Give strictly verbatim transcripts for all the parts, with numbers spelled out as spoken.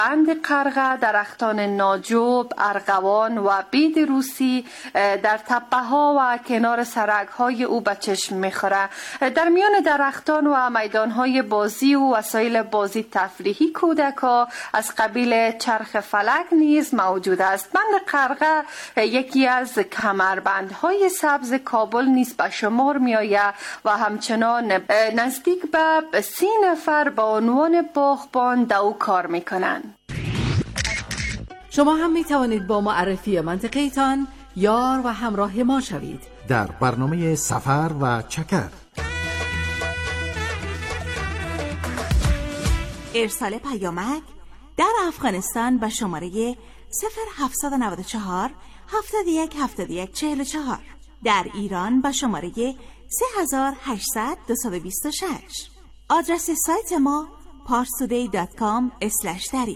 بند قرغه، درختان ناجوب، ارغوان و بید روسی در تپه ها و کنار سرک های او به چشم میخوره. در میان درختان و میدان های بازی و وسایل بازی تفریحی کودک‌ها از قبیل چرخ فلک نیز موجود است. بند قرغه یکی از کمربندهای سبز کابل نیز به شمار می آید و همچنان نزدیک به سی نفر با عنوان باغبان در او کار می کنند. شما هم می توانید با معرفی منطقه‌تان یار و همراه ما شوید در برنامه سفر و چکر. ارسال پیامک در افغانستان به شماره صفر هفت نه چهار هفتاد و یک هفتاد و یک چهل و چهار، در ایران به شماره سه هزار و هشتصد دویست و بیست و شش. آدرس سایت ما پارس تودی دات کام اسلش دری.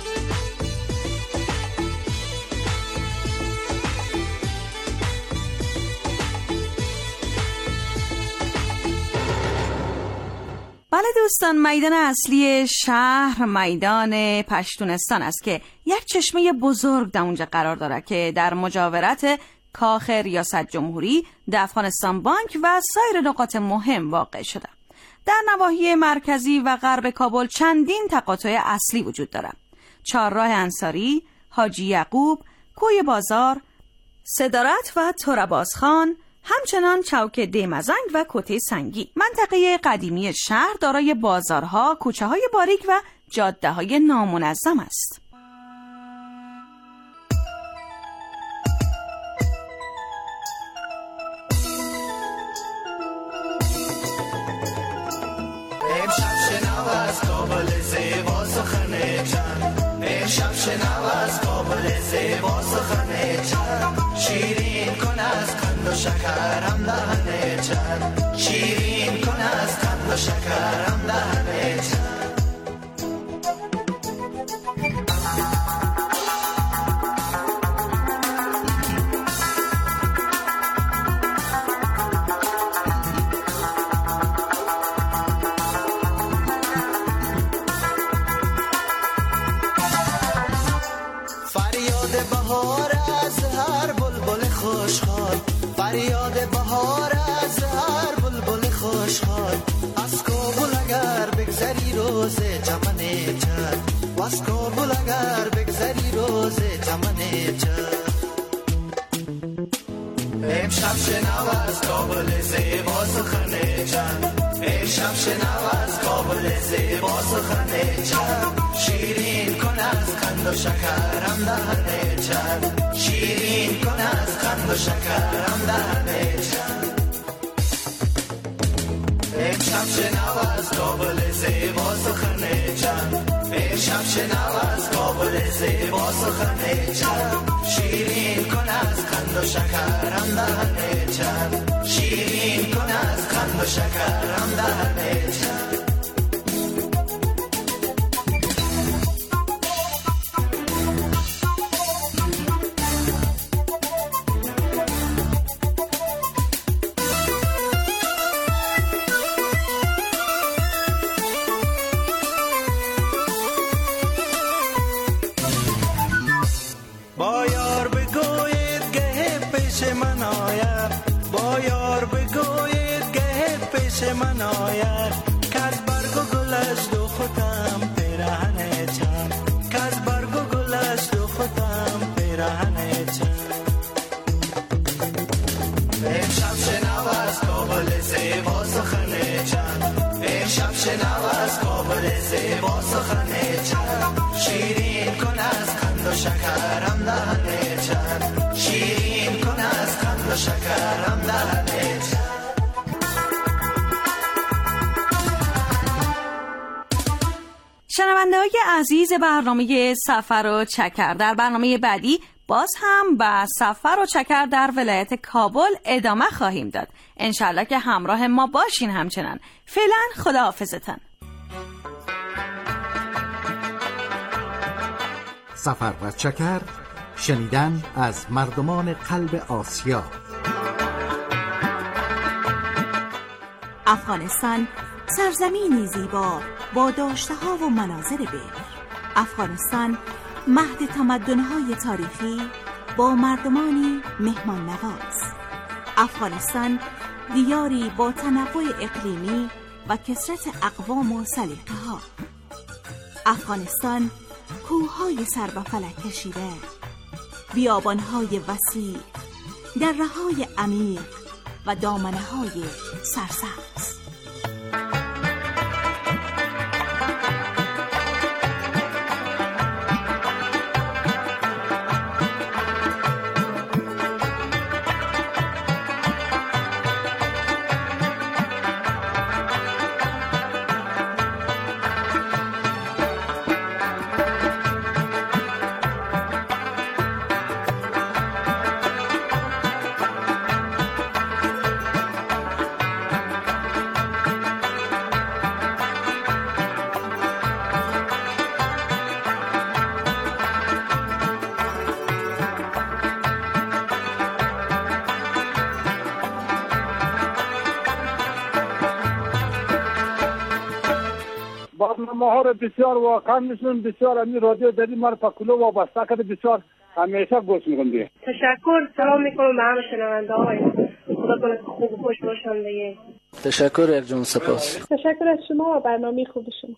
بله دوستان، میدان اصلی شهر میدان پشتونستان است که یک چشمه بزرگ در اونجا قرار داره که در مجاورت کاخ ریاست جمهوری، در افغانستان بانک و سایر نقاط مهم واقع شده. در نواحی مرکزی و غرب کابل چندین تقاطع اصلی وجود دارد: چهارراه انصاری، حاجی یعقوب، کوی بازار، صدارت و تورابازخان، همچنان چوک دیمزنگ و کوته سنگی. منطقه قدیمی شهر دارای بازارها، کوچه‌های باریک و جاده‌های نامنظم است. امشب شنو از کابل زیبا سخن چند، امشب شنو از کابل زیبا سخن چند، شیرین کن از قند و شکرم دهن چند، شیرین کن از قند و شکرم دهن چند. فریاد بهار از هر بلبل خوشحال، فریاد بهار از هر بلبل خوشحال، از کابل اگر بگذری روز چمن چند، از کابل اگر بگذری روز چمن چند. امشب شنو از کابل زیبا سخن چند، امشب شنو از کابل زیبا سخن چند، شیرین کن از قند و شکرم دهن چند، شیرین کن از قند و شکرم دهن چند. امشب شنو از کابل زیبا سخن چند، امشب شنو از کابل زیبا سخن چند، شیرین کن از قند و شکرم دهن چند، شیرین کن از قند و شکرم دهن چند. با یار بگوید گه پیش من آید، با یار بگوید گه پیش من آید، که از برگ و گل از دو خودم پیرهن چند، که از برگ و گل از دو خودم پیرهن چند. امشب شنو از کابل زیبا سخن چند، امشب شنو از کابل زیبا سخن چند، شیرین کن از قند و شکرم دهن چند، شیرین کن از قند و شکرم دهن چند. شنونده های عزیز برنامه سفر و چکر، در برنامه بعدی باز هم به سفر و چکر در ولایت کابل ادامه خواهیم داد. انشالله که همراه ما باشین. همچنان فعلا خداحافظتان. سفر و چکر، شنیدن از مردمان قلب آسیا. افغانستان سرزمینی زیبا با داشته‌ها و مناظر بکر. افغانستان مهد تمدن‌های تاریخی با مردمانی مهمان نواز. افغانستان دیاری با تنوع اقلیمی و کثرت اقوام و سلیقه‌ها. افغانستان کوههای سر به فلک کشیده، بیابانهای وسیع، دره‌های عمیق و دامنه‌های سرسبز. ما رو بسیار واقعا میشون بسیار امی رادیو دری ما رو پکلو وابسته کرده، بسیار همیشه گوش میکنم. تشکر، سلام میکنم به همه شنونده های. خدا کنه که خوب و خوش باشن دیگه. تشکر ارجون، سپاس. تشکر از شما و برنامه خوب شما.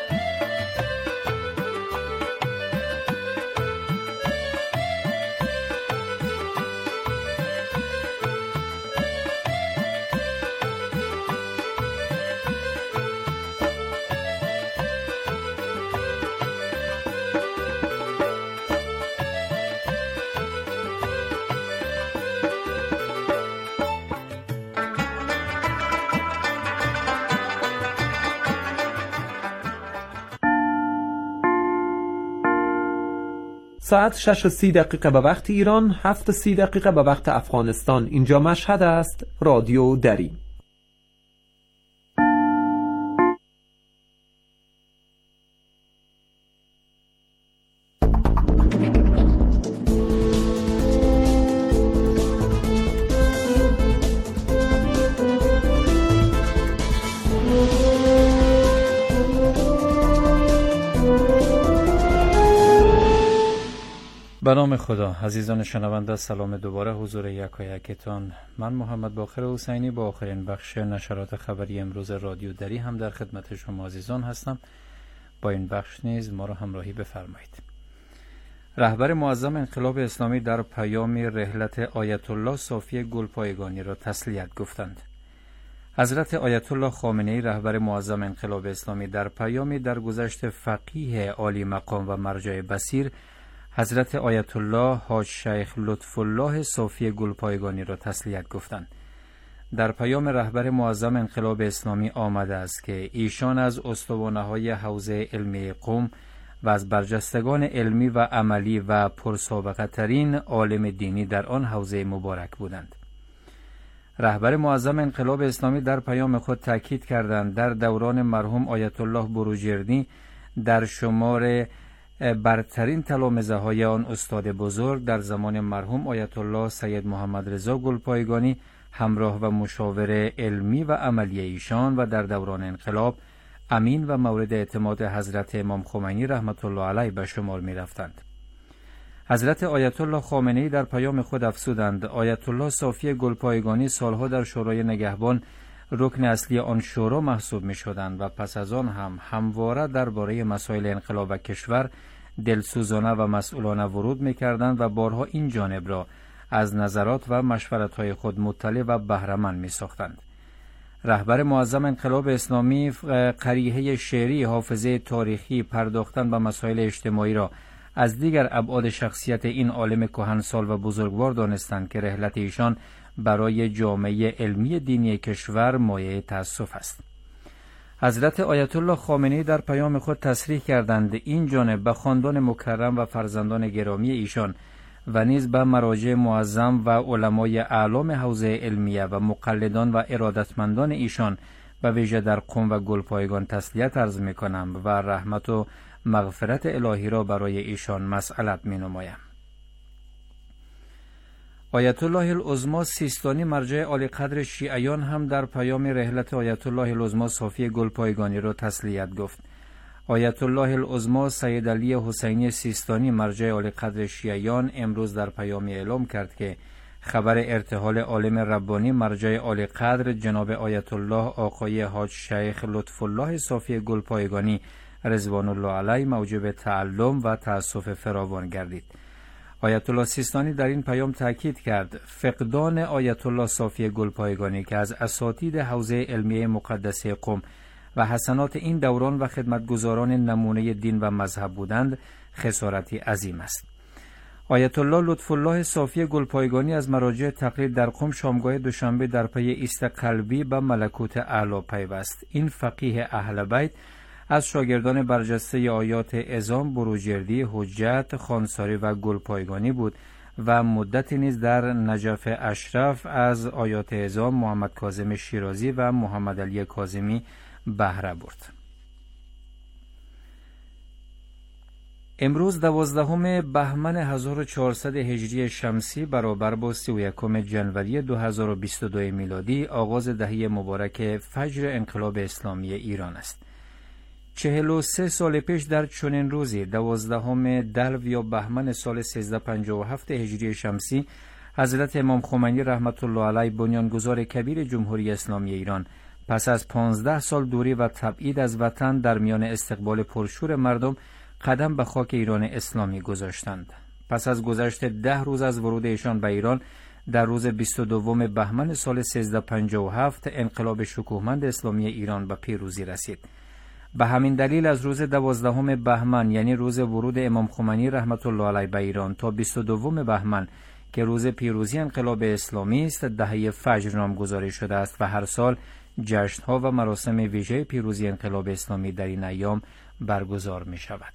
ساعت شش و سی دقیقه به وقت ایران، هفت و سی دقیقه به وقت افغانستان. اینجا مشهد است، رادیو دری. به نام خدا. عزیزان شنونده، سلام دوباره حضور یکایکتان. من محمد باقر حسینی با آخرین بخش نشرات خبری امروز رادیو دری هم در خدمت شما عزیزان هستم. با این بخش نیز ما را همراهی بفرمایید. رهبر معظم انقلاب اسلامی در پیام رحلت آیت الله صافی گلپایگانی را تسلیت گفتند. حضرت آیت الله خامنه‌ای رهبر معظم انقلاب اسلامی در پیامی در گذشت فقیه عالی مقام و مرجع بصیر حضرت آیت الله حاج شیخ لطف الله صافی گلپایگانی را تسلیت گفتند. در پیام رهبر معظم انقلاب اسلامی آمده است که ایشان از استوانه‌های حوزه علمی قم و از برجستگان علمی و عملی و پرسابقه ترین عالم دینی در آن حوزه مبارک بودند. رهبر معظم انقلاب اسلامی در پیام خود تاکید کردند در دوران مرحوم آیت الله بروجردی در شمار برترین تلامذه های آن استاد بزرگ در زمان مرحوم آیت الله سید محمد رضا گلپایگانی همراه و مشاور علمی و عملی ایشان و در دوران انقلاب امین و مورد اعتماد حضرت امام خمینی رحمت الله علیه به شمار می رفتند. حضرت آیت الله خامنه‌ای در پیام خود افزودند آیت الله صافی گلپایگانی سالها در شورای نگهبان رکن اصلی آن شورا محسوب می شدند و پس از آن هم همواره درباره مسائل انقلاب و کشور دلسوزانه و مسئولانه ورود می کردند و بارها این جانب را از نظرات و مشورت‌های خود مطلع و بهره‌مند می ساختند. رهبر معظم انقلاب اسلامی قریحه شعری حافظه تاریخی پرداختن به مسائل اجتماعی را از دیگر ابعاد شخصیت این عالم کهنسال و بزرگوار دانستند که رحلت ایشان برای جامعه علمی دینی کشور مایه تأسف است. حضرت آیت الله خامنه‌ای در پیام خود تصریح کردند این جانب به خاندان مکرم و فرزندان گرامی ایشان و نیز به مراجع معظم و علمای اعلام حوزه علمیه و مقلدان و ارادتمندان ایشان به ویژه در قم و گلپایگان تسلیت عرض می‌کنم و رحمت و مغفرت الهی را برای ایشان مسئلت می‌نمایم. آیت الله العظمی سیستانی مرجع عالی قدر شیعیان هم در پیام رحلت آیت الله العظمی صافی گلپایگانی را تسلیت گفت. آیت الله العظما سید علی حسینی سیستانی مرجع عالی قدر شیعیان امروز در پیامی اعلام کرد که خبر ارتحال عالم ربانی مرجع عالی قدر جناب آیت الله آقای حاج شیخ لطف الله صافی گلپایگانی رضوان الله علیه موجب تعلم و تأسف فراوان گردید. آیت الله سیستانی در این پیام تاکید کرد فقدان آیت الله صافی گلپایگانی که از اساتید حوزه علمیه مقدسه قم و حسنات این دوران و خدمتگزاران نمونه دین و مذهب بودند خسارتی عظیم است. آیت الله لطف الله صافی گلپایگانی از مراجع تقلید در قم شامگاه دوشنبه در پی ایست قلبی به ملکوت اعلی پیوست. این فقیه اهل بیت از شاگردان برجسته آیات اعظام بروجردی، حجت، خانساری و گلپایگانی بود و مدتی نیز در نجف اشرف از آیات اعظام محمد کاظم شیرازی و محمد علی کاظمی بهره برد. امروز دوازدهم بهمن هزار و چهارصد هجری شمسی برابر با سی و یکم جنوری دو هزار و بیست و دو میلادی آغاز دهه مبارک فجر انقلاب اسلامی ایران است. چهل و سه سال پیش در چنین روزی دوازدهم دلو یا بهمن سال سیزده پنجاه و هفت هجری شمسی حضرت امام خمینی رحمت الله علیه بنیانگذار کبیر جمهوری اسلامی ایران پس از پانزده سال دوری و تبعید از وطن در میان استقبال پرشور مردم قدم به خاک ایران اسلامی گذاشتند. پس از گذشت ده روز از ورود ایشان به ایران در روز بیست و دوم بهمن سال سیزده پنجاه و هفت انقلاب شکوهمند اسلامی ایران به پیروزی رسید. به همین دلیل از روز دوازدهم بهمن یعنی روز ورود امام خمینی رحمت الله علیه به ایران تا بیست و دوم بهمن که روز پیروزی انقلاب اسلامی است دهه فجر نامگذاری شده است و هر سال جشن‌ها و مراسم ویژه پیروزی انقلاب اسلامی در این ایام برگزار می شود.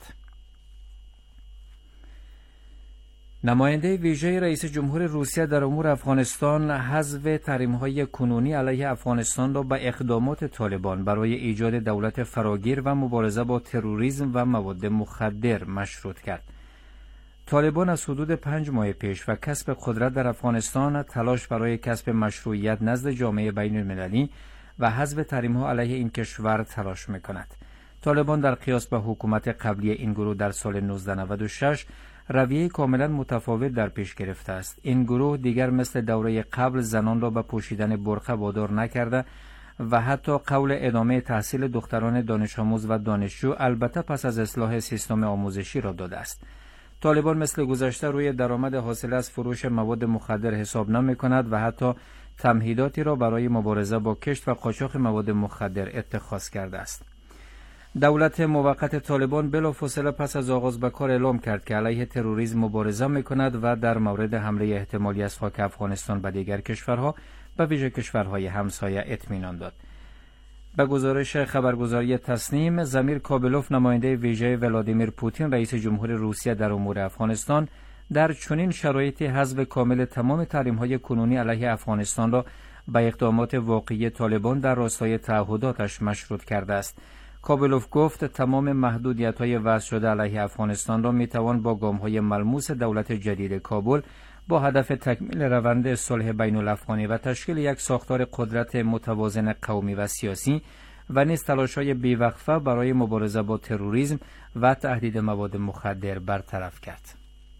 نماینده ویژه رئیس جمهور روسیه در امور افغانستان حذف تحریم‌های کنونی علیه افغانستان را به اقدامات طالبان برای ایجاد دولت فراگیر و مبارزه با تروریسم و مواد مخدر مشروط کرد. طالبان از حدود پنج ماه پیش و کسب قدرت در افغانستان تلاش برای کسب مشروعیت نزد جامعه بین المللی و حذف تحریم‌ها علیه این کشور تلاش می‌کند. طالبان در قیاس به حکومت قبلی این گروه در سال نوزده نود و شش رویه کاملا متفاوت در پیش گرفته است. این گروه دیگر مثل دوره قبل زنان را به پوشیدن برقع وادار نکرده و حتی قول ادامه تحصیل دختران دانش آموز و دانشجو البته پس از اصلاح سیستم آموزشی را داده است. طالبان مثل گذشته روی درآمد حاصل از فروش مواد مخدر حساب نمی کند و حتی تمهیداتی را برای مبارزه با کشت و قاچاق مواد مخدر اتخاذ کرده است. دولت موقت طالبان بلافاصله پس از آغاز به کار اعلام کرد که علیه تروریسم مبارزه می‌کند و در مورد حمله احتمالی از خاک افغانستان به دیگر کشورها به ویژه کشورهای همسایه اطمینان داد. به گزارش خبرگزاری تسنیم، زمیر کابلوف نماینده ویژه ولادیمیر پوتین رئیس جمهور روسیه در امور افغانستان در چنین شرایطی حذف کامل تمام تحریم‌های کنونی علیه افغانستان را به اقدامات واقعی طالبان در راستای تعهداتش مشروط کرده است. کابلوف گفت تمام محدودیت‌های وضع شده علیه افغانستان را می‌توان با گام‌های ملموس دولت جدید کابل با هدف تکمیل روند صلح بین‌الافغانی و تشکیل یک ساختار قدرت متوازن قومی و سیاسی و نیز تلاش‌های بی‌وقفه برای مبارزه با تروریسم و تهدید مواد مخدر برطرف کرد.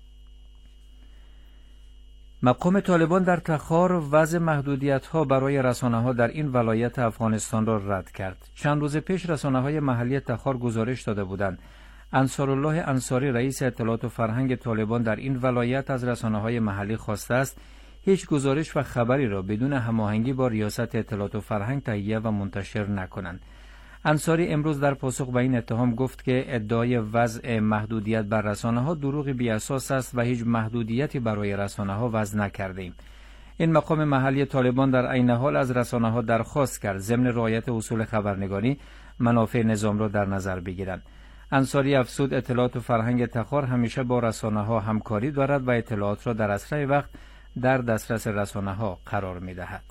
مقام طالبان در تخار وضع محدودیت‌ها برای رسانه‌ها در این ولایت افغانستان را رد کرد. چند روز پیش رسانه‌های محلی تخار گزارش داده بودند انصارالله انصاری رئیس اطلاعات و فرهنگ طالبان در این ولایت از رسانه‌های محلی خواسته است هیچ گزارش و خبری را بدون هماهنگی با ریاست اطلاعات و فرهنگ تهیه و منتشر نکنند. انصاری امروز در پاسخ به این اتهام گفت که ادعای وضع محدودیت بر رسانه‌ها دروغ بی اساس است و هیچ محدودیتی برای رسانه‌ها وضع نکردیم. این مقام محلی طالبان در عین حال از رسانه‌ها درخواست کرد ضمن رعایت اصول خبرنگاری منافع نظام را در نظر بگیرند. انصاری افزود اطلاعات و فرهنگ تخار همیشه با رسانه‌ها همکاری دارد و اطلاعات را در اسرع وقت در دسترس رسانه‌ها قرار می‌دهد.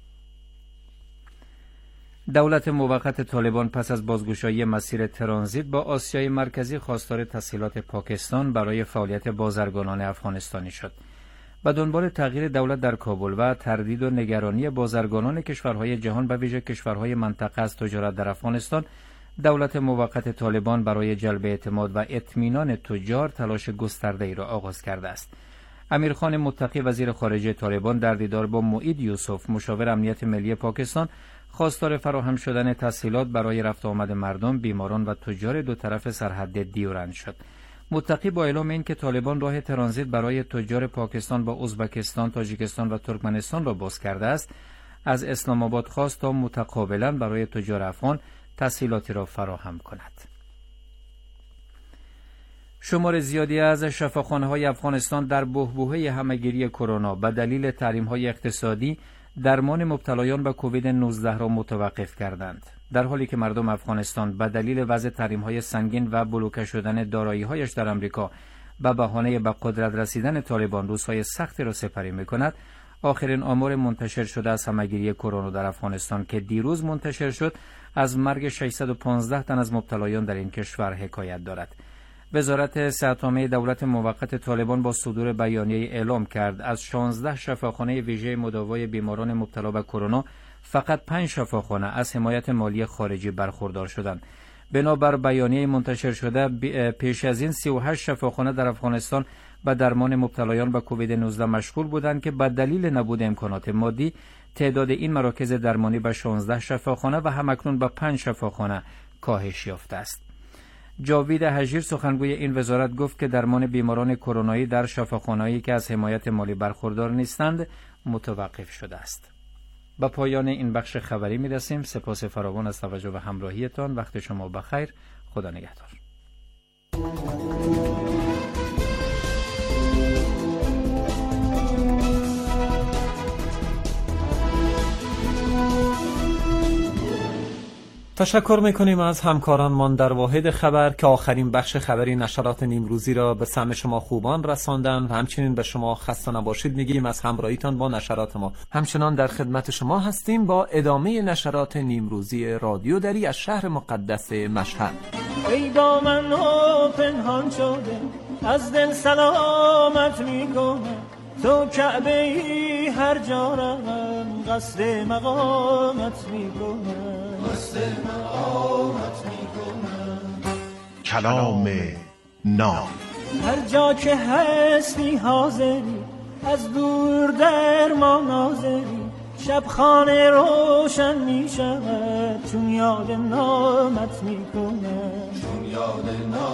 دولت موقت طالبان پس از بازگشایی مسیر ترانزیت با آسیای مرکزی خواستار تسهیلات پاکستان برای فعالیت بازرگانان افغانستانی شد. به دنبال تغییر دولت در کابل و تردید و نگرانی بازرگانان کشورهای جهان به ویژه کشورهای منطقه از تجارت در افغانستان، دولت موقت طالبان برای جلب اعتماد و اطمینان تجار تلاش گسترده‌ای را آغاز کرده است. امیرخان متقی وزیر خارجه طالبان در دیدار با معید یوسف مشاور امنیت ملی پاکستان خواستار فراهم شدن تسهیلات برای رفت آمد مردم، بیماران و تجار دو طرف سرحد دیورند شد. متقی با اعلام این که طالبان راه ترانزیت برای تجار پاکستان با ازبکستان، تاجیکستان و ترکمنستان را باز کرده است، از اسلام آباد خواست تا متقابلا برای تجار افغان تسهیلاتی را فراهم کند. شمار زیادی از شفاخانه‌های افغانستان در بحبوحه همه‌گیری کرونا به دلیل تحریم‌های اقتصادی درمان مبتلایان به کووید نوزده را متوقف کردند، در حالی که مردم افغانستان به دلیل وضع تحریم‌های سنگین و بلوکه شدن دارایی‌هایش در آمریکا به بهانه به قدرت رسیدن طالبان روزهای سختی را سپری می‌کند. آخرین آمار منتشر شده از همه‌گیری کرونا در افغانستان که دیروز منتشر شد از مرگ ششصد و پانزده تن از مبتلایان در این کشور حکایت دارد. وزارت صحت‌عامه دولت موقت طالبان با صدور بیانیه اعلام کرد از شانزده شفاخانه ویژه مداوای بیماران مبتلا به کرونا فقط پنج شفاخانه از حمایت مالی خارجی برخوردار شدند. بنابر بیانیه منتشر شده پیش از این سی و هشت شفاخانه در افغانستان به درمان مبتلایان به کووید نوزده مشغول بودند که به دلیل نبود امکانات مادی تعداد این مراکز درمانی به شانزده شفاخانه و همکنون به پنج شفاخانه کاهش یافته است. جاوید هژیر سخنگوی این وزارت گفت که درمان بیماران کرونایی در شفاخانه‌ای که از حمایت مالی برخوردار نیستند متوقف شده است. با پایان این بخش خبری می‌رسیم. سپاس فراوان از توجه و همراهیتان. وقت شما بخیر. خدا نگهدار. تشکر میکنیم از همکارانمان در واحد خبر که آخرین بخش خبری نشرات نیمروزی را به سمع شما خوبان رساندن و همچنین به شما خسته نباشید میگیم از همراهیتان با نشرات ما. همچنان در خدمت شما هستیم با ادامه نشرات نیمروزی رادیو دری از شهر مقدس مشهد. ای با من پنهان شده از دل سلامت میکنه، تو کعبه ای هر جا روم قصد مقامت میکنه، قصد مقامت میکنه. کلام نام هر جا که هستی حاضری، از دور در ما ناظری، شب خانه روشن می شود چون یاد نامت میکنه، چون یاد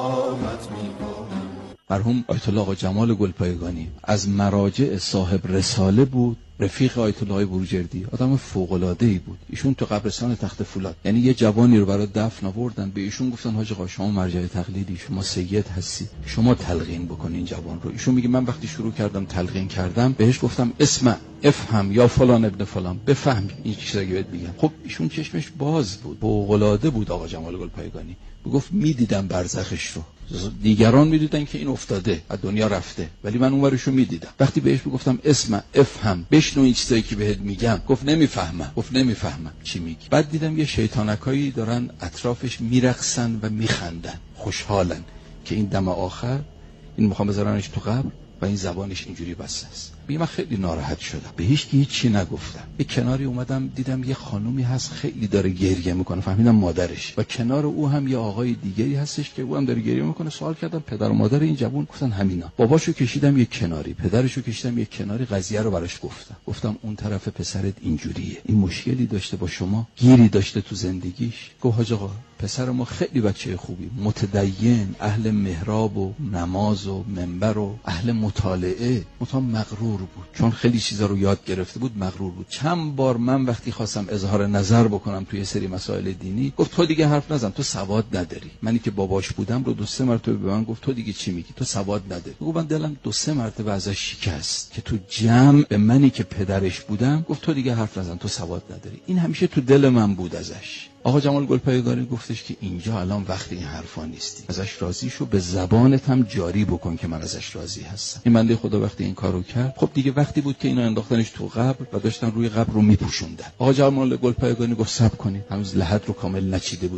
نامت میکنه. مرحوم آیت الله آقا جمال گلپایگانی از مراجع صاحب رساله بود، رفیق آیت الله بروجردی، آدم فوق‌العاده‌ای بود. ایشون تو قبرستان تخت فولاد، یعنی یه جوانی رو برای دفن آوردن، به ایشون گفتن حاج آقا شما مرجع تقلیدی، شما سید هستی، شما تلقین بکنین جوان رو. ایشون میگه من وقتی شروع کردم تلقین کردم بهش گفتم اسمع افهم یا فلان ابن فلان، بفهم این چیزا که بهت میگم. خب ایشون چشمش باز بود، فوق‌العاده بود آقا جمال گلپایگانی. میگفت میدیدم برزخش رو، دیگران میدیدن که این افتاده از دنیا رفته، ولی من اونورشو میدیدم. وقتی بهش میگفتم اسمع افهم بشنو این چیزایی که بهت میگم، گفت نمیفهمم، گفت نمیفهمم چی میگی. بعد دیدم یه شیطانکایی دارن اطرافش میرقصن و میخندن، خوشحالن که این دم آخر این میخوام بذارنش تو قبر و این زبانش اینجوری بسته است. من خیلی ناراحت شدم، به هیچ کی هیچی نگفتم. یه کناری اومدم دیدم یه خانومی هست خیلی داره گریه میکنه، فهمیدم مادرش، و کنار او هم یه آقای دیگری هستش که او هم داره گریه میکنه. سوال کردم پدر و مادر این جوون؟ گفتن همینا. باباشو کشیدم یک کناری، پدرشو کشیدم یک کناری، قضیه رو براش گفتم. گفتم اون طرف پسرت اینجوریه، این مشکلی داشته با شما، گیری داشته تو زندگیش. گفت حاج آقا پسر ما خیلی بچه خوبی، متدین، اهل محراب و نماز و منبر و اهل مطالعه، مطمئن مغرور بود چون خیلی چیزا رو یاد گرفته بود، مغرور بود. چند بار من وقتی خواستم اظهار نظر بکنم توی سری مسائل دینی گفت تو دیگه حرف نزن، تو سواد نداری. منی که باباش بودم رو دو سه مرتبه به من گفت تو دیگه چی میگی، تو سواد نداری. گفتم دلم دو سه مرتبه ازش شکست که تو جمع به منی که پدرش بودم گفت تو دیگه حرف نزن، تو سواد نداری. این همیشه تو دل من بود ازش. آقا جمال گلپایگانی گفتش که اینجا الان وقت این حرفا نیستی، ازش راضی شو، به زبانت هم جاری بکن که من ازش راضی هستم. این بنده خدا وقتی این کارو کرد، خب دیگه وقتی بود که اینا انداختنش تو قبر و داشتن روی قبر رو میپوشوندن. آقا جمال گلپایگانی گفت صبر کنید، هنوز لحد رو کامل نچیده بودن.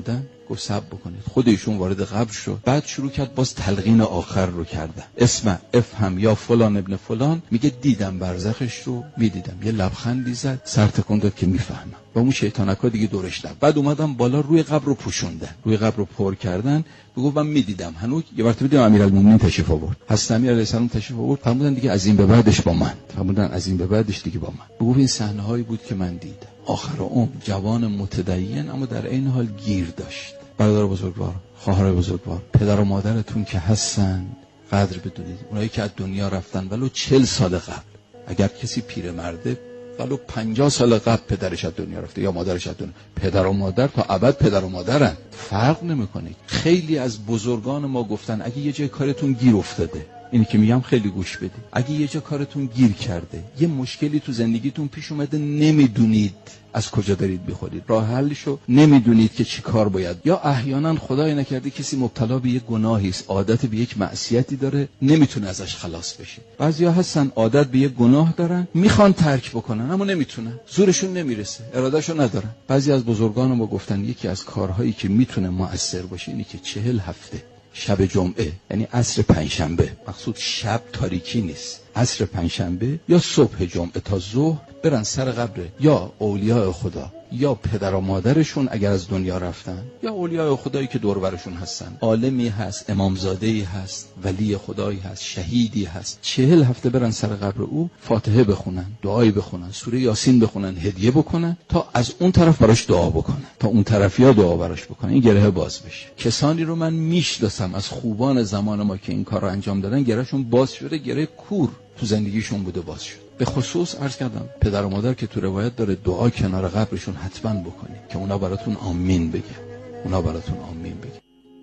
گفت صبر بکنید. خود ایشون وارد قبر شد، بعد شروع کرد باز تلقین آخر رو کردن. اسم افهم یا فلان ابن فلان، میگه دیدم برزخش رو میدیدم، یه لبخندی زد، سر تکون داد که میفهمم. با اون شیطانکا دیگه دورش نبود. بعد اومدم بالا، روی قبر رو پوشوندن، روی قبر رو پر کردن. بگو من میدیدم هنوز. یه مرتبه دیدم امیرالمومنین تشریف آورد، حضرت امیر علیه السلام تشریف آورد، فرمودن دیگه از این به بعدش با من، فرمودن از این به بعدش دیگه با من. بگو این صحنه هایی بود که من دیدم. آخر عمر جوان متدین اما در این حال گیر داشت. برادر بزرگوار، خواهر بزرگوار، پدر و مادرتون که هستن قدر بدونید. اونایی که از دنیا رفتن ولو چهل سال قبل، اگر کسی پیرمرده ولو پنجاه سال قبل پدرش از دنیا رفته یا مادرش از دنیا، پدر و مادر تا ابد پدر و مادرن، فرق نمیکنه. خیلی از بزرگان ما گفتن اگه یه جای کارتون گیر افتاده، اینی که میگم خیلی گوش بدید، اگه یه جا کارتون گیر کرده، یه مشکلی تو زندگیتون پیش اومده، نمیدونید از کجا دارید میخورید، راه حلشو نمیدونید که چی کار باید، یا احیانا خدای نکرده کسی مبتلا به یک گناهی است، عادت به یک معصیتی داره، نمیتونه ازش خلاص بشه. بعضیا هستن عادت به یک گناه دارن، میخوان ترک بکنن اما نمیتونن، زورشون نمیرسه، ارادهشو ندارن. بعضی از بزرگان ما گفتن یکی از کارهایی که میتونه مؤثر باشه اینه که چهل هفته شب جمعه، یعنی عصر پنجشنبه، مقصود شب تاریکی نیست، عصر پنجشنبه یا صبح جمعه تا ظهر برن سر قبر یا اولیاء خدا یا پدر و مادرشون اگر از دنیا رفتن، یا اولیاء خدایی که دور برشون هستن، عالمی هست، امامزاده‌ای هست، ولی خدایی هست، شهیدی هست، چهل هفته برن سر قبر او، فاتحه بخونن، دعایی بخونن، سوره یاسین بخونن، هدیه بکنن تا از اون طرف براش دعا بکنن، تا اون طرفیا دعا براش بکنن، این گره باز بشه. کسانی رو من میشناسم از خوبان زمان ما که این کار رو انجام دادن، گرهشون باز شده، گره کور تو زندگیشون بوده باز شد. به خصوص عرض کردم پدر و مادر که تو روایت داره دعا کنار قبرشون حتما بکنید که اونا براتون آمین بگن، اونا براتون آمین بگن.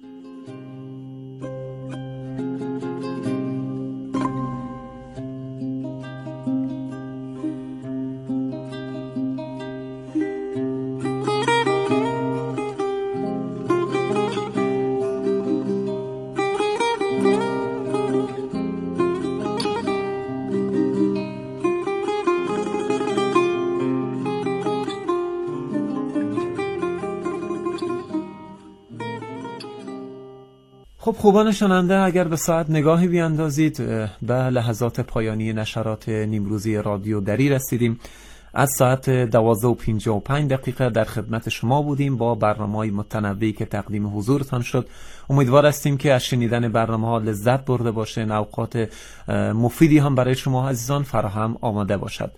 خب خوبان شنونده، اگر به ساعت نگاهی بیاندازید به لحظات پایانی نشرات نیمروزی رادیو دری رسیدیم. از ساعت دوازده و پنجاه و پنج دقیقه در خدمت شما بودیم با برنامه‌های متنوعی که تقدیم حضورتان شد. امیدوار هستیم که از شنیدن برنامه‌ها لذت برده باشین، اوقات مفیدی هم برای شما عزیزان فراهم آماده باشد.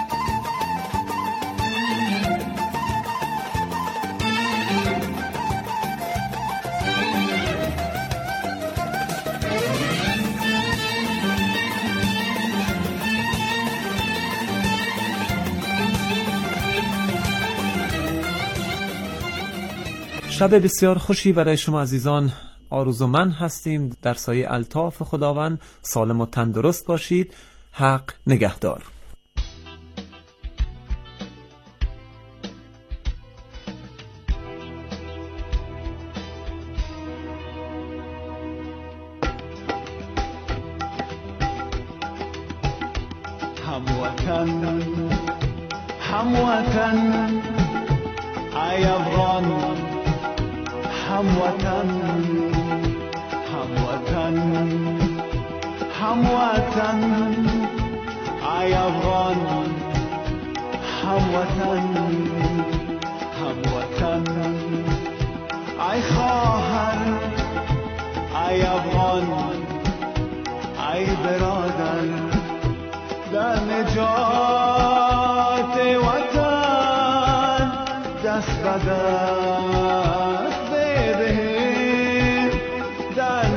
شب بسیار خوشی برای شما عزیزان آرزومند هستیم. در سایه الطاف خداوند سالم و تندرست باشید. حق نگهدار. هموطن هموطن ای افغان، هموطن هموطن هموطن ای افغان، هموطن هموطن ای خواهر، ای افغان، ای برادر، در نجات وطن دست به دست بدهیم، در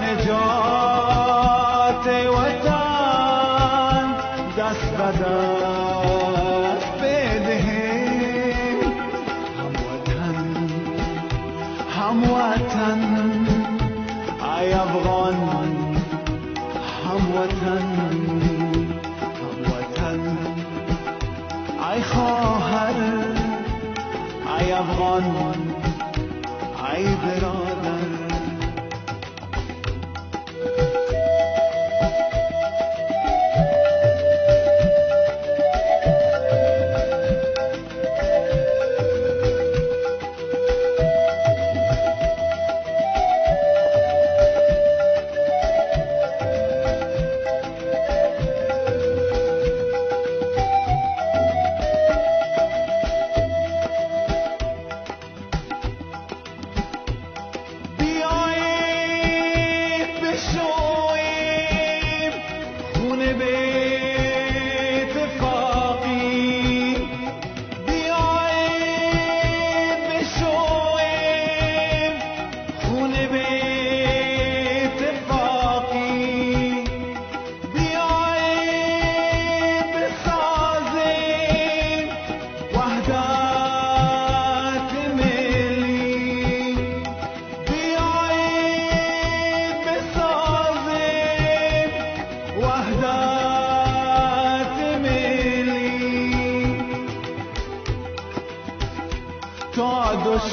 نجات وطن دست به دست بدهیم. هموطن هموطن ای افغان، هموطن هموطن ای خواهر، ای افغان، ای برادر.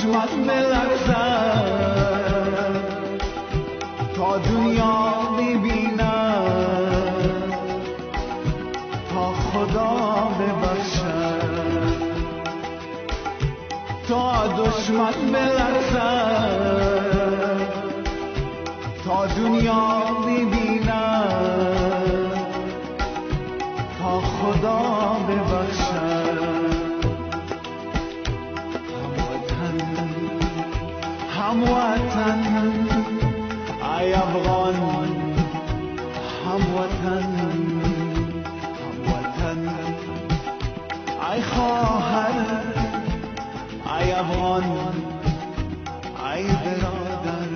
دشمن بلرزد تا دنیا ببیند تا خدا ببخشد تا دشمن بلرزد تا دنیا ببیند تا خدا ببخشد هموطن ای افغان هموطن هموطن ای خواهر ای افغان ای برادر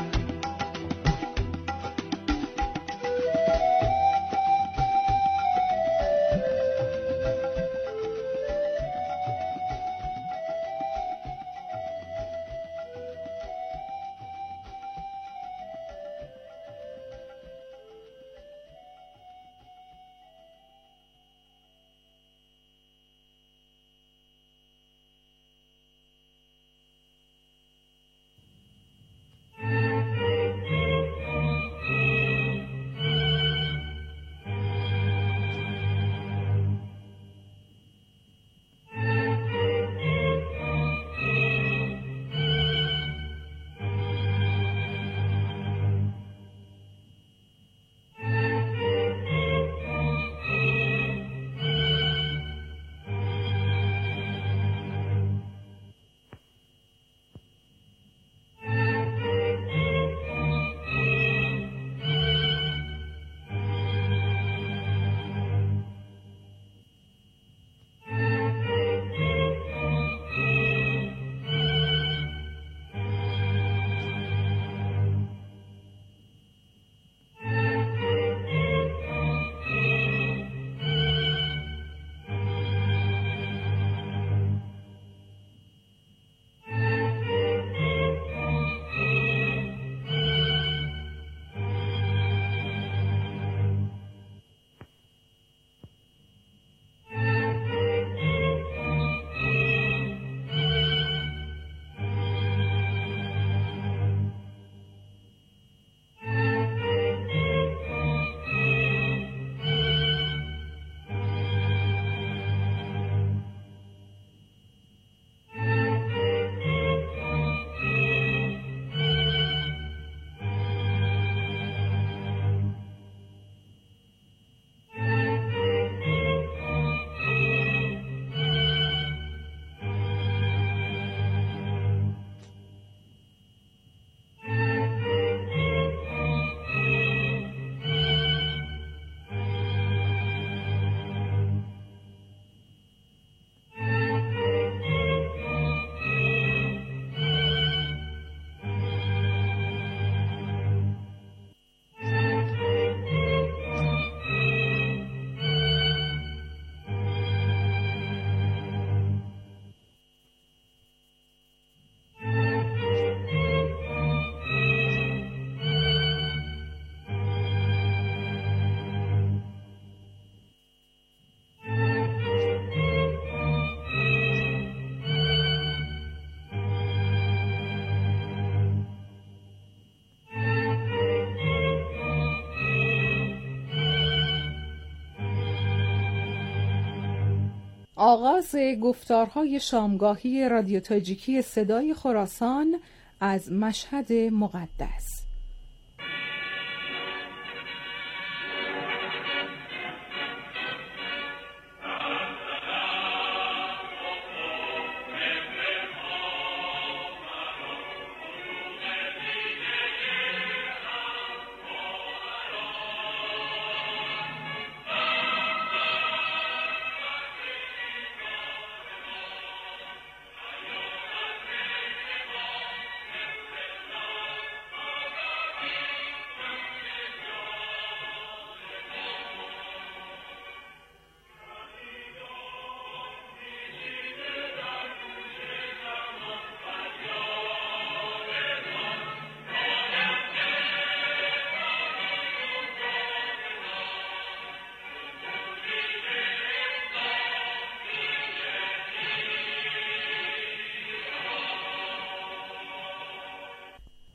آغاز گفتارهای شامگاهی رادیو تاجیکی صدای خراسان از مشهد مقدس.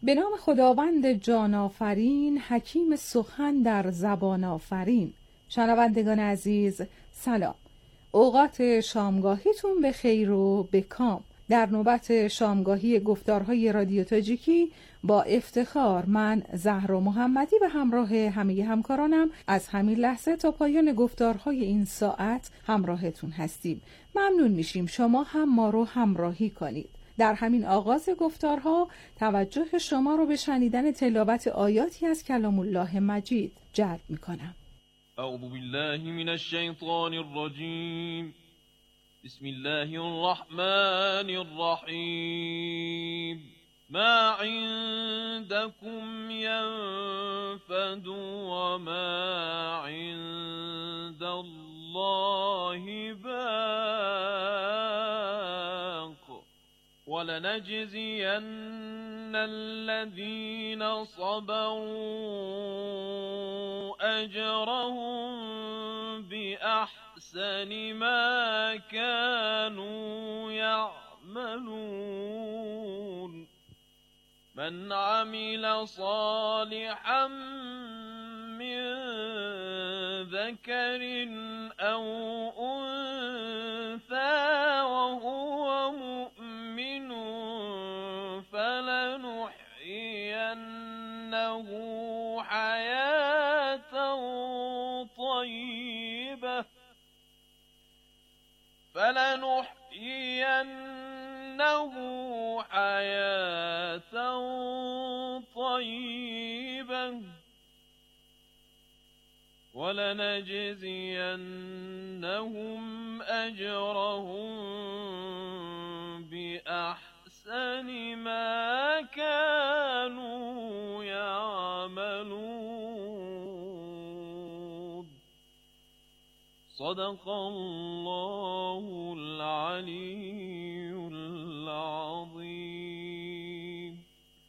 به نام خداوند جان آفرین، حکیم سخن در زبان آفرین. شنوندگان عزیز سلام، اوقات شامگاهیتون به خیر و به کام. در نوبت شامگاهی گفتارهای رادیو تاجیکی با افتخار من زهرا محمدی به همراه همه همکارانم از همین لحظه تا پایان گفتارهای این ساعت همراهتون هستیم. ممنون میشیم شما هم ما رو همراهی کنید. در همین آغاز گفتارها توجه شما رو به شنیدن تلاوت آیاتی از کلام الله مجید جلب میکنم. اعوذ بالله من الشیطان الرجیم. بسم الله الرحمن الرحیم. ما عندكم ينفد وما عند الله باق ولنجزين الذين صبروا أجرهم بأحسن ما كانوا يعملون. من عمل صالحا من ذكر أو أنثى وهو مؤمن فلنحيينه حياة طيبة فلنحيينه حياة طيبة ولنجزينهم أجرهم بأحسن ما كانوا يعملون. صدق الله العلي العظيم.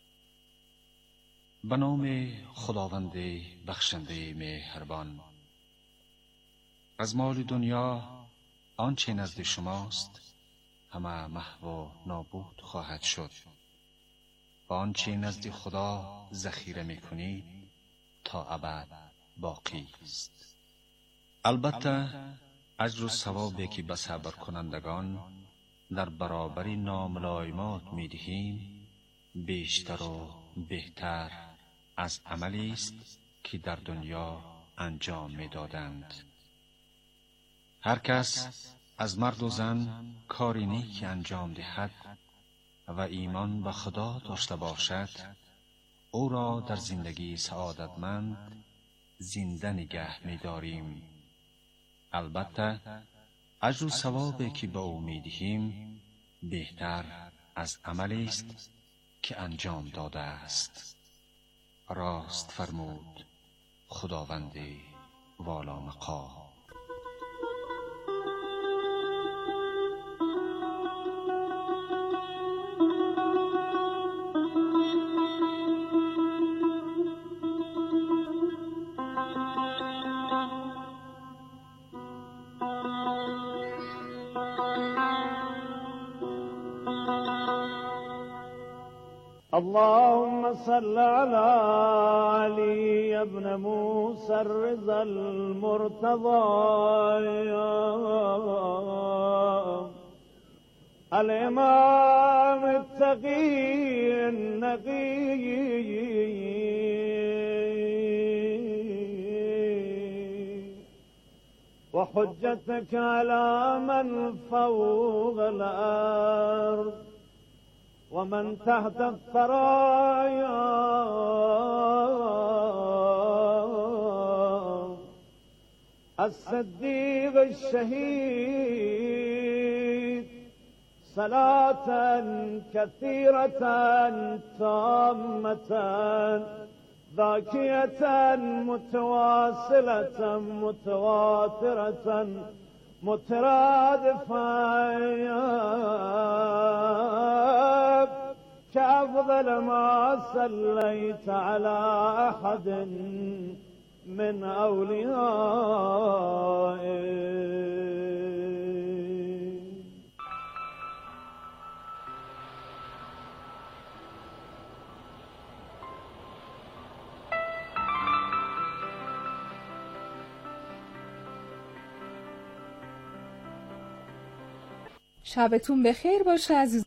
به نام خداوند بخشنده مهربان. از مال دنیا آنچه نزد شماست همه محو و نابود خواهد شد و آنچه نزد خدا ذخیره میکنید تا ابد باقی است. البته اجر و ثوابی که به صبر کنندگان در برابر ناملایمات میدهیم بیشتر و بهتر از عملی است که در دنیا انجام میدادند. هر کس از مرد و زن کاری نیک انجام دهد و ایمان به خدا داشته باشد او را در زندگی سعادتمند زنده نگه می‌داریم. البته اجر و ثوابی که به او می‌دهیم بهتر از عملی است که انجام داده است. راست فرمود خداوند والا مقام. اللهم صل على علي بن موسى الرضا المرتضى الإمام التقي النقي وحجتك على من فوق الأرض ومن تحت الثرايا الصديق الشهيد صلاة كثيرة تامة ذاكية متواصلة متواترة مترادفة كأفضل ما صليت على أحد من أوليائك. شبتون بخیر باشه عزیز.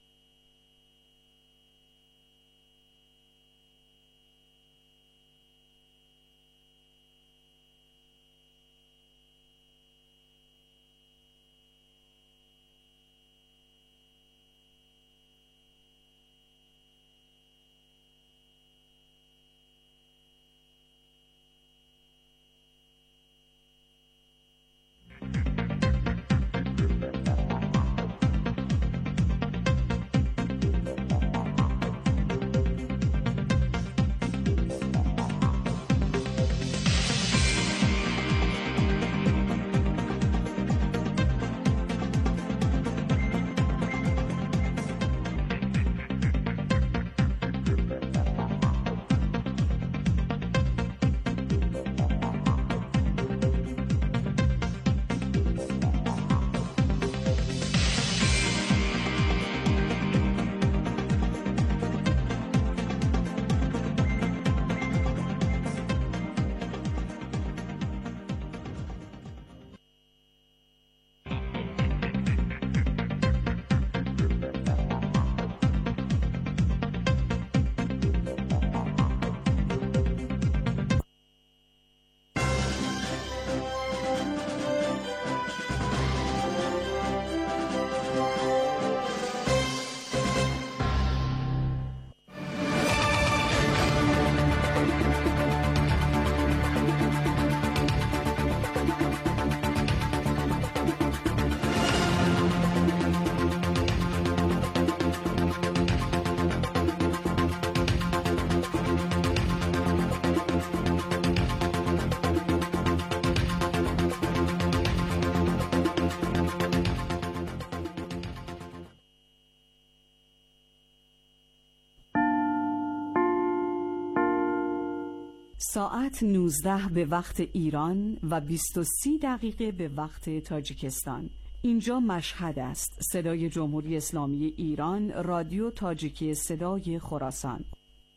ساعت نوزده به وقت ایران و بیست و سی دقیقه به وقت تاجیکستان. اینجا مشهد است. صدای جمهوری اسلامی ایران، رادیو تاجیکی صدای خراسان.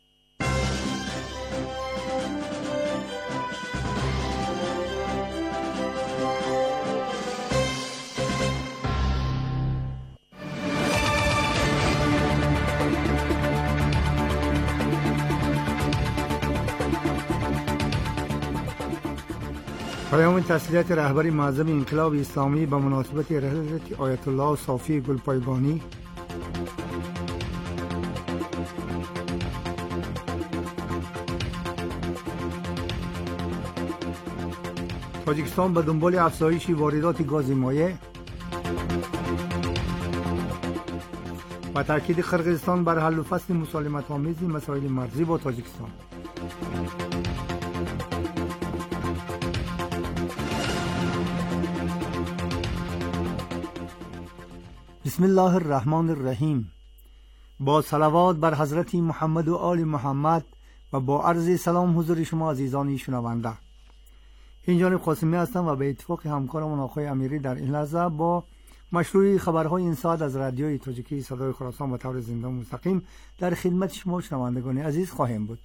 پیام تسلیت رهبر معظم انقلاب اسلامی به مناسبت رحلت آیت الله صافی گلپایگانی. تاجیکستان به دنبال افزایش واردات گاز مایع و تاکید قرقیزستان بر حل و فصل مسالمت آمیز مسائل مرزی با تاجیکستان. بسم الله الرحمن الرحیم. با صلوات بر حضرت محمد و آل محمد و با عرض سلام حضور شما عزیزان شنونده. این جانب قاسمی هستم و به اتفاق همکارمون آقای امیری در این لحظه با مشروع خبرهای این ساعت از رادیوی تاجیکی صدای خراسان به طور زنده و مستقیم در خدمت شما شنوندگان عزیز خواهیم بود.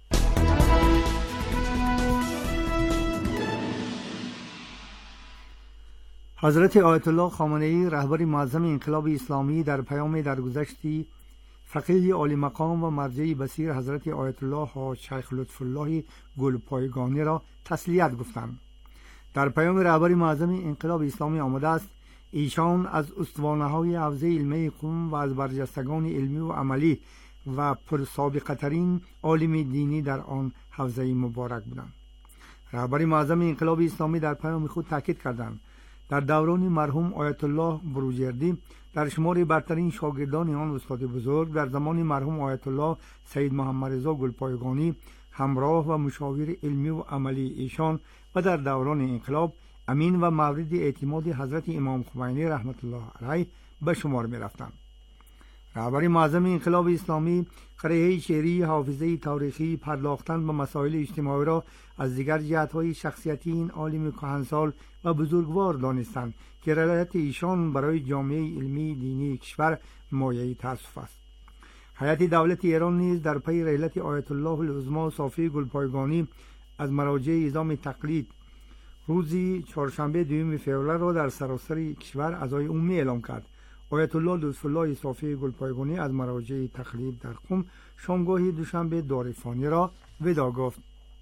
حضرت آیت الله خامنه‌ای رهبر معظم انقلاب اسلامی در پیام درگذشتی فقیه عالی مقام و مرجع بصیر حضرت آیت الله حاج شیخ لطف الله گلپایگانی را تسلیت گفتند. در پیام رهبر معظم انقلاب اسلامی آمده است ایشان از استوانه‌های حوزه علمی قم و از برجستگان علمی و عملی و پرسابقه ترین عالم دینی در آن حوزه مبارک بودند. رهبر معظم انقلاب اسلامی در پیام خود تاکید کردند در دوران مرحوم آیت الله بروجردی در شمار برترین شاگردان آن استاد بزرگ در زمان مرحوم آیت الله سید محمد رضا گلپایگانی همراه و مشاور علمی و عملی ایشان و در دوران انقلاب امین و مورد اعتماد حضرت امام خمینی رحمت الله علیه به شمار می رفتند. رهبر معظم انقلاب اسلامی قریحه شعری، حافظه تاریخی، پرداختن به مسائل اجتماعی را از دیگر جهت‌های شخصیتی این عالم کهنسال و بزرگوار دانستند که رحلت ایشان برای جامعه علمی دینی کشور مایه تأسف است. هیئت دولت ایران نیز در پی رحلت آیت الله العظمی صافی گلپایگانی از مراجع نظام تقلید روزی چهارشنبه دوم فوریه را در سراسر کشور عزای عمومی اعلام کرد. آیت الله لطف‌الله صافی گلپایگانی از مراجع تقلید در قم شامگاهی دوشنبه دارفانی را ودا گفت.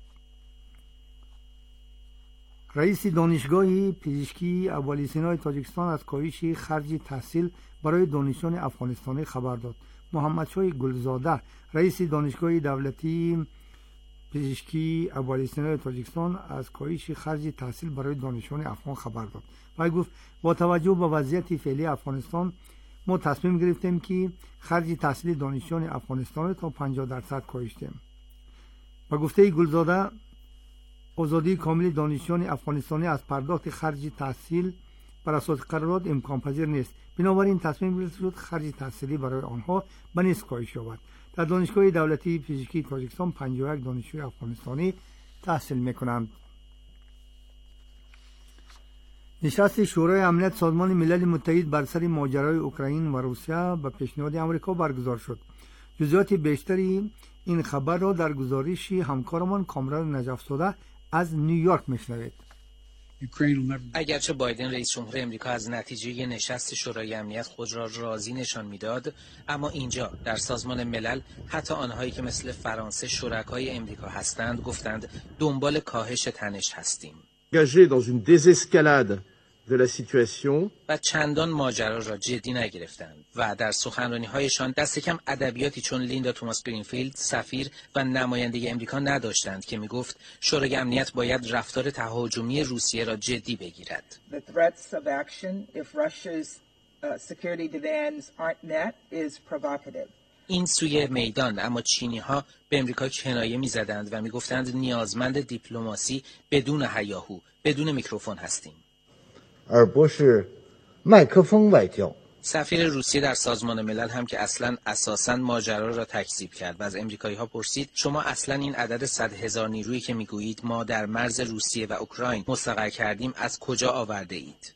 رئیس دانشگاه پزشکی اولی سینای تاجیکستان از کاهش خرج تحصیل برای دانشجویان افغانستانی خبر داد. محمد شاه گلزاده رئیس دانشگاه دولتی پزشکی اولی سینای تاجیکستان از کاهش خرج تحصیل برای دانشجویان افغان خبر داد. و گفت با توجه به وضعیت فعلی افغانستان ما تصمیم گرفتیم که خرج تحصیل دانشجویان افغانستان تا پنجاه درصد کاهش دهیم. و گفته گلزاده آزادی کامل دانشجویان افغانستانی از پرداخت خرج تحصیل بر اساس قرارداد امکان پذیر نیست. بنابراین تصمیم گرفته شد خرج تحصیلی برای آنها به نصف کاهش یابد. در دانشگاه دولتی پزشکی تاجیکستان پنجاه و یک دانشجوی افغانستانی تحصیل می‌کنند. نشست شورای امنیت سازمان ملل متحد بر سر ماجرای اوکراین و روسیه به پیشنهاد آمریکا برگزار شد. جزئیات بیشتری این خبر را در گزارش همکارمان کامران نجف‌زاده از نیویورک میشنوید. اگرچه بایدن رئیس جمهور امریکا از نتیجه نشست شورای امنیت خود را راضی نشان میداد، اما اینجا در سازمان ملل حتی آنهایی که مثل فرانسه شرکای امریکا هستند گفتند دنبال کاهش تنش هستیم. و چندان ماجرا را جدی نگرفتند و در سخنرانی‌هایشان دست کم ادبیاتی چون لیندا توماس گرینفیلد سفیر و نماینده امریکا نداشتند که میگفت شورای امنیت باید رفتار تهاجمی روسیه را جدی بگیرد. این سوی میدان اما چینی‌ها به امریکا کنایه می‌زدند و می‌گفتند نیازمند دیپلماسی بدون هیاهو، بدون میکروفون هستیم. سفیر روسیه در سازمان ملل هم که اصلا اساساً ماجرا را تکذیب کرد و از امریکایی‌ها پرسید شما اصلا این عدد صد هزار نیرویی که میگویید ما در مرز روسیه و اوکراین مستقر کردیم از کجا آورده اید؟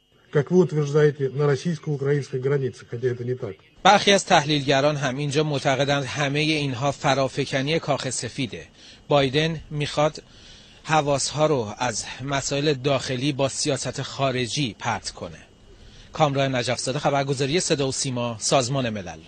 برخی از تحلیلگران هم اینجا معتقدند همه اینها فرافکنی کاخ سفیده. بایدن میخواد حواسها رو از مسائل داخلی با سیاست خارجی پرت کنه. کامران نجف‌زاده، خبرگزاری صدا و سیما، سازمان ملل.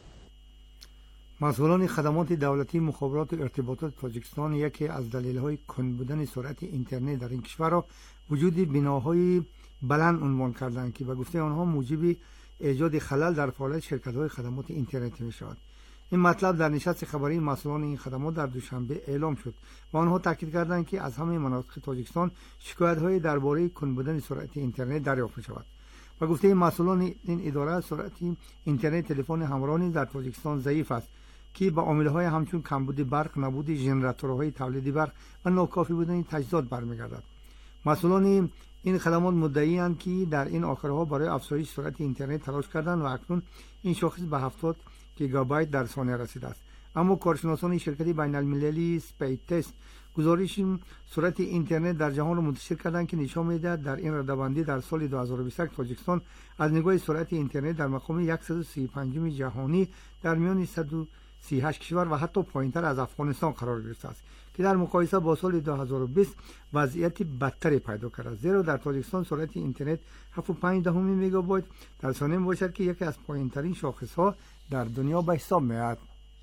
مسئولان خدمات دولتی مخابرات و ارتباطات تاجیکستان یکی از دلایل کند بودن سرعت اینترنت در این کشور را وجود بناهای بلند عنوان کردند که به گفته آنها موجب ایجاد خلل در فعالیت شرکت‌های خدمات اینترنتی می‌شود. این مطلب در نشست خبری مسئولان این خدمات در دوشنبه اعلام شد و آنها تاکید کردند که از همه مناطق تاجیکستان شکایت‌های درباره کند بودن سرعت اینترنت دریافت می‌شود. و گفته مسئولان این اداره سرعت اینترنت تلفن همراه نیز در تاجیکستان ضعیف است که با عامل‌های همچون کمبود برق، نبود ژنراتورهای تولید برق و ناکافی بودن تجهیزات برمیگردد. مسئولان این خدمات مدعی‌اند که در این آخرها برای افزایش سرعت اینترنت تلاش کردند و اکنون این شاخص به هفتاد گیگابایت در ثانیه رسیده است. اما کارشناسان شرکت بین‌المللی سپیدتست گزارش سرعت اینترنت در جهان را منتشر کردند که نشان می‌دهد در این رده‌بندی در سال دو هزار و بیست و یک تاجیکستان از نگاه سرعت اینترنت در مقام صد و سی و پنجم جهانی در میان صد و سی و هشت کشور و حتی پایین‌تر از افغانستان قرار گرفته است که در مقایسه با سال دو هزار و بیست وضعیت بدتری پیدا کرده است. زیرا در تاجیکستان سرعت اینترنت هفت و پنج دهم مگابایت در ثانیه باشد که یکی از پایین‌ترین شاخص‌ها در دنیا به حساب می‌آید.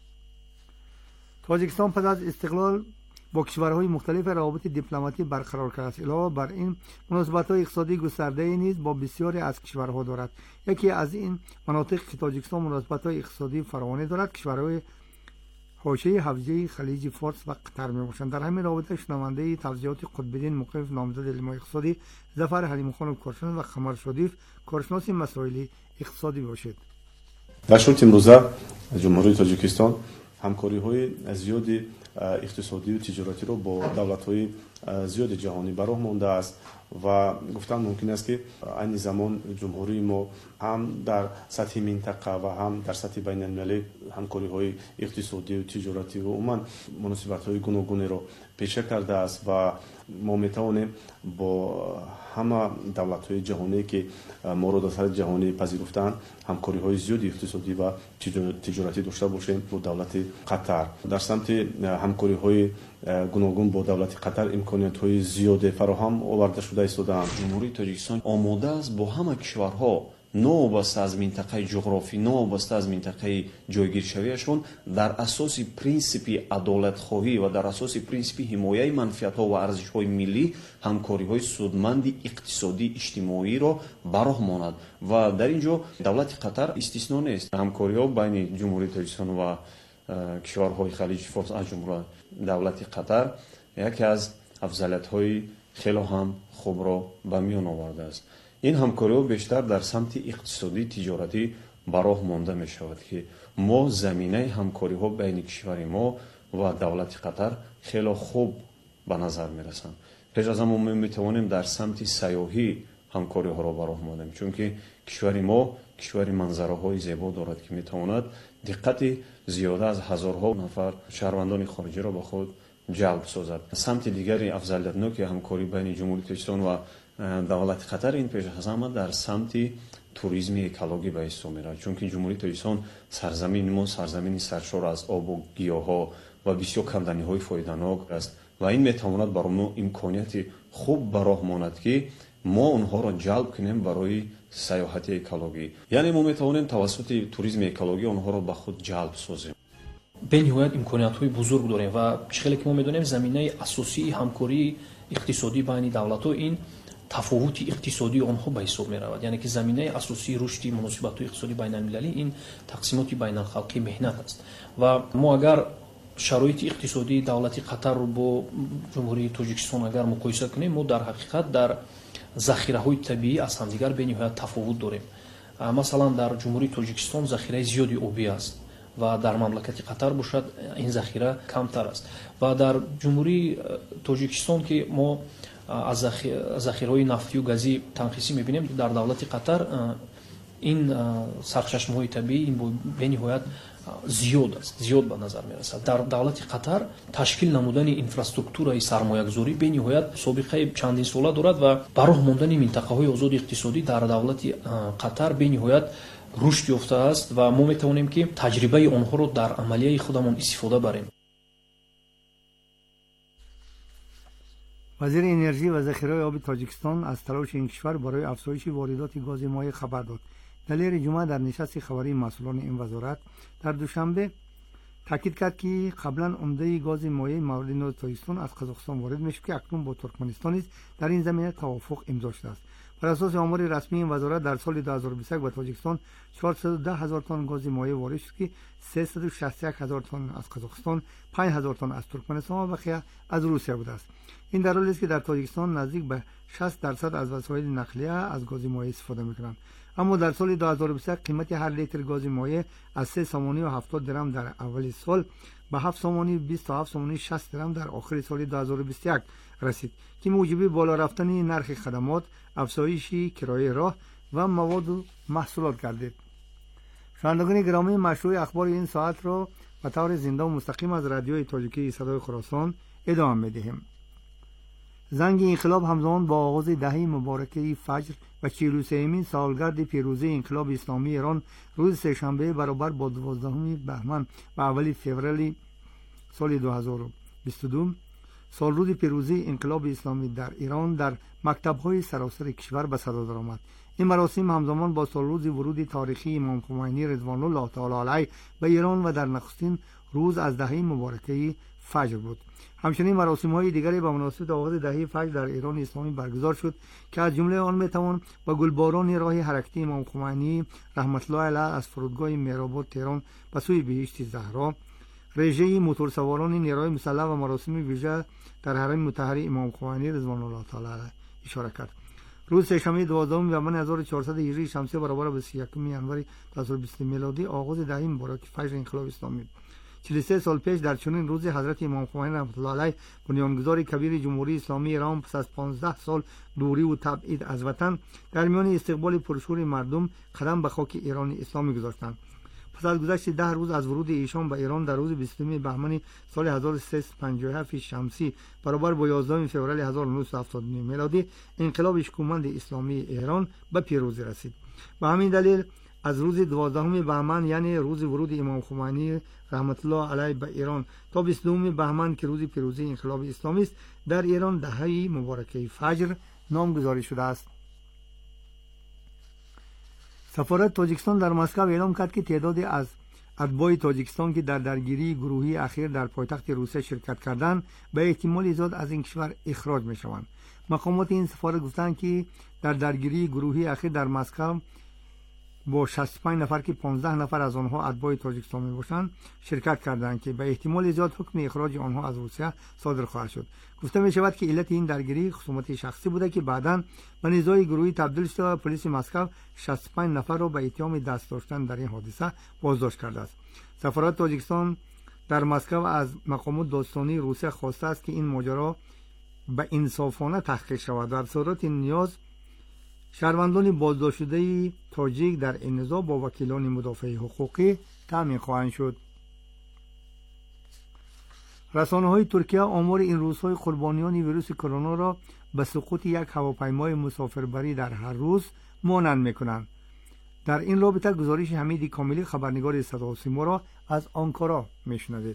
تاجیکستان پس از استقلال با کشورهای مختلف روابط دیپلماتی برقرار کرده است. علاوه بر این مناسبت‌های اقتصادی گسترده نیز با بسیاری از کشورها دارد. یکی از این مناطق که تاجیکستان مناسبت‌های اقتصادی فراوانی دارد کشورهای حاشیه حوزه خلیج فارس و قطر میباشند. در همین رابطه شنونده توضیحات قطب‌الدین مقیف نامزد علم اقتصادی، ظفر حلیم خان کارشناس و قمر شریف کارشناس مسائل اقتصادی باشید. در شرط امروزه جمهوری تاجیکستان همکاری‌های زیادی اقتصادی و تجارتی را با دولت‌های زیاد جهانی به راه مانده است و گفتن ممکن است که این زمان جمهوری ما هم در سطح منطقه و هم در سطح بین المللی همکاری‌های اقتصادی و تجارتی و عموما مناسبت‌های گوناگونی را پیشه کرده است و ما می‌توانیم با همه دولت‌های جهانی که ما را در سطح جهانی پذیرفتند همکاری‌های زیادی اقتصادی و تجارتی داشته باشیم با دولت قطر. در سمت همکاری‌های گوناگون با دولت قطر امکانات‌های زیاد فراهم آورده شده است. جمهوری تاجیکستان آماده است با همه کشورها نوابسته از منطقه جغرافی، نوابسته از منطقه جایگیرشویشون در اساس پرینسیپی عدالت‌خواهی و در اساس پرینسیپی حمایت منفعت‌ها و ارزش‌های ملی همکاری‌های سودمند اقتصادی اجتماعی را براه ماند و در اینجا دولت قطر استثنا نیست. همکاری‌ها بین جمهوری تاجیکستان و کشورهای خلیج فارس از جمله دولت قطر یکی از افضلیت‌های خیلی هم خوب را به میان آورده است. این همکاری‌ها بیشتر در سمت اقتصادی تجارتی براه مانده می شود که ما زمینه همکاری‌ها بین کشور ما و دولت قطر خیلی خوب به نظر می رسند. پیش از همه ما می توانیم در سمت سیاحی همکاری‌ها را براه مانده، چون که کشور ما کشور منظره‌های زیبا دارد که می تواند دقت زیاده از هزارها نفر شهروندان خارجی را به خود جلب سازد. سمت دیگری افضلیت‌ناک همکاری بین جمهوری تاجیکستان و دولت قطر این پیش از همه در سمت توریسم اکولوژی به حساب می‌رود، چون که جمهوری تاجیکستان سرزمین ما سرزمین سرشار از آب و گیاها و بسیار کندنی‌های فایده‌ناک است و این می‌تواند برای ما امکانیت خوب براه ماند که ما اونها را جلب کنیم برای سیاحت اکولوژی. یعنی ما می‌توانیم توسط توریسم اکولوژی اونها را به خود جلب سازیم. به نهایت امکانیت‌های بزرگ داریم و چقدر که ما می‌دونیم زمینه اساسی همکاری اقتصادی بین دولت‌ها این تفاوت اقتصادی آنها به حساب می‌رود. یعنی که زمینه اساسی رشد مناسبات اقتصادی بین المللی این تقسیمات بین الخلقی مهنت است و ما اگر شرایط اقتصادی دولت قطر رو با جمهوری تاجیکستان اگر مقایسه کنیم ما در حقیقت در ذخیره‌های طبیعی از همدیگر به نهایت تفاوت داریم. مثلا در جمهوری تاجیکستان ذخیره زیادی آبی است و در مملکت قطر باشد این ذخیره کمتر است و در جمهوری تاجیکستان که ما از ذخیره‌های نفتی و گازی تنقیسی می‌بینیم، در دولت قطر این سرچشمه‌های طبیعی این به نهایت زیاد است، زیاد به نظر می‌رسد. در دولت قطر تشکیل نمودن اینفراستراکتورای سرمایه‌گذاری به نهایت سابقه چندین ساله دارد و براه ماندن منطقه‌های آزاد اقتصادی در دولت قطر به نهایت رشد یافته است و ما می‌توانیم که تجربه آنها را در عملیه خودمان استفاده بریم. وزیر انرژی و ذخیره آب تاجیکستان از تلاش این کشور برای افزایش واردات گاز مایع خبر داد. دلیر جمعه در نشست خبری مسئولان این وزارت در دوشنبه تاکید کرد که قبلا عمده گاز مایع مورد نیاز تاجیکستان از قزاقستان وارد میشه که اکنون با ترکمنستان نیز در این زمینه توافق امضا شده است. بر اساس آمار رسمی این وزارت در سال دو هزار و بیست و یک به تاجیکستان چهارصد و ده هزار تن گاز مایع وارد شد که سیصد و شصت و یک هزار تن از قزاقستان، پنج هزار تن از ترکمنستان و بقیه از روسیه بوده است. این در حالی است که در تاجیکستان نزدیک به شصت درصد از وسایل نقلیه از گاز مایع استفاده می‌کنند. اما در سال دو هزار و بیست و یک قیمت هر لیتر گاز مایع از سه سومانی و هفتاد درم در اول سال به هفت سومانی بیست و هفت سومانی شصت درم در آخر سال دو هزار و بیست و یک رسید که موجب بالا رفتن نرخ خدمات، افزایش کرایه راه و مواد و محصولات گردید. شنوندگان گرامی، مشروع اخبار این ساعت را به طور زنده و مستقیم از رادیوی تاجیکی صدای خراسان ادامه می‌دهیم. زنگ انقلاب همزمان با آغاز دهه مبارکه فجر و چهل و سومین سالگرد پیروزی انقلاب اسلامی ایران روز سه‌شنبه برابر با دوازدهم بهمن و اول فوریه سال دو هزار و بیست و دو سال روز پیروزی انقلاب اسلامی در ایران در مکتب‌های سراسر کشور به صدا درآمد. این مراسم همزمان با سال روز ورود تاریخی امام خمینی رضوان الله تعالی علیه به ایران و در نخستین روز از دهه مبارکه فجر بود. همچنین مراسم‌های دیگری به مناسبت آغاز دهه فجر در ایران اسلامی برگزار شد که از جمله آن میتوان با گلباران راه حرکتی امام خمینی رحمت الله علیه از فرودگاه مهرآباد تهران به سوی بهشت زهرا، رژه موتورسواران نیروی مسلح و مراسم ویژه در حرم مطهر امام خمینی رضوان الله تعالی علیه اشاره کرد. روز سه‌شنبه دوازدهم بهمن هزار و چهارصد هجری شمسی برابر به سی و یکم ینوری دو هزار و بیست میلادی آغاز دهه مبارک فجر انقلاب اسلامی. چهل و سه سال پیش در چنین روزی حضرت امام خمینی رحمت الله علیه بنیانگذار کبیر جمهوری اسلامی ایران پس از پانزده سال دوری و تبعید از وطن در میان استقبال پرشور مردم قدم به خاک ایران اسلامی گذاشتند. پس از گذشت ده روز از ورود ایشان به ایران در روز بیستم بهمن سال هزار و سیصد و پنجاه و هفت شمسی برابر با یازدهم فوریه هزار و نهصد و هفتاد و نه میلادی انقلاب اشکومند اسلامی ایران به پیروزی رسید. به همین دلیل از روز دوازدهم بهمن یعنی روز ورود امام خمینی رحمت الله علیه به ایران تا بیستم بهمن که روز پیروزی انقلاب اسلامی است در ایران دهه مبارکه فجر نامگذاری شده است. سفارت تاجیکستان در مسکو اعلام کرد که تعدادی از اتباع تاجیکستان که در درگیری گروهی اخیر در پایتخت روسیه شرکت کردند به احتمال زیاد از این کشور اخراج می‌شوند. مقامات این سفارت گفتند که در درگیری گروهی اخیر در مسکو با شصت و پنج نفر که پانزده نفر از آنها اتباع تاجیکستان میباشند شرکت کردند که به احتمال زیاد حکم اخراج آنها از روسیه صادر خواهد شد. گفته می شود که علت این درگیری خصومت شخصی بوده که بعداً به نزاع گروهی تبدیل شده و پلیس مسکو شصت و پنج نفر را به اتهام دست داشتن در این حادثه بازداشت کرده است. سفارت تاجیکستان در مسکو از مقامات داستانی روسیه خواسته است که این ماجرا به انصافانه تحقیق شود. در صورت نیاز شهروندان بازداشت شده تاجیک در این نزاع با وکیلان مدافع حقوقی تامین خواهند شد. رسانه‌های ترکیه آمار این روزهای قربانیان ویروس کرونا را به سقوط یک هواپیمای مسافربری در هر روز مانند می‌کنند. در این رابطه گزارش حمید کاملی خبرنگار صدا و سیما را از آنکارا میشنوید.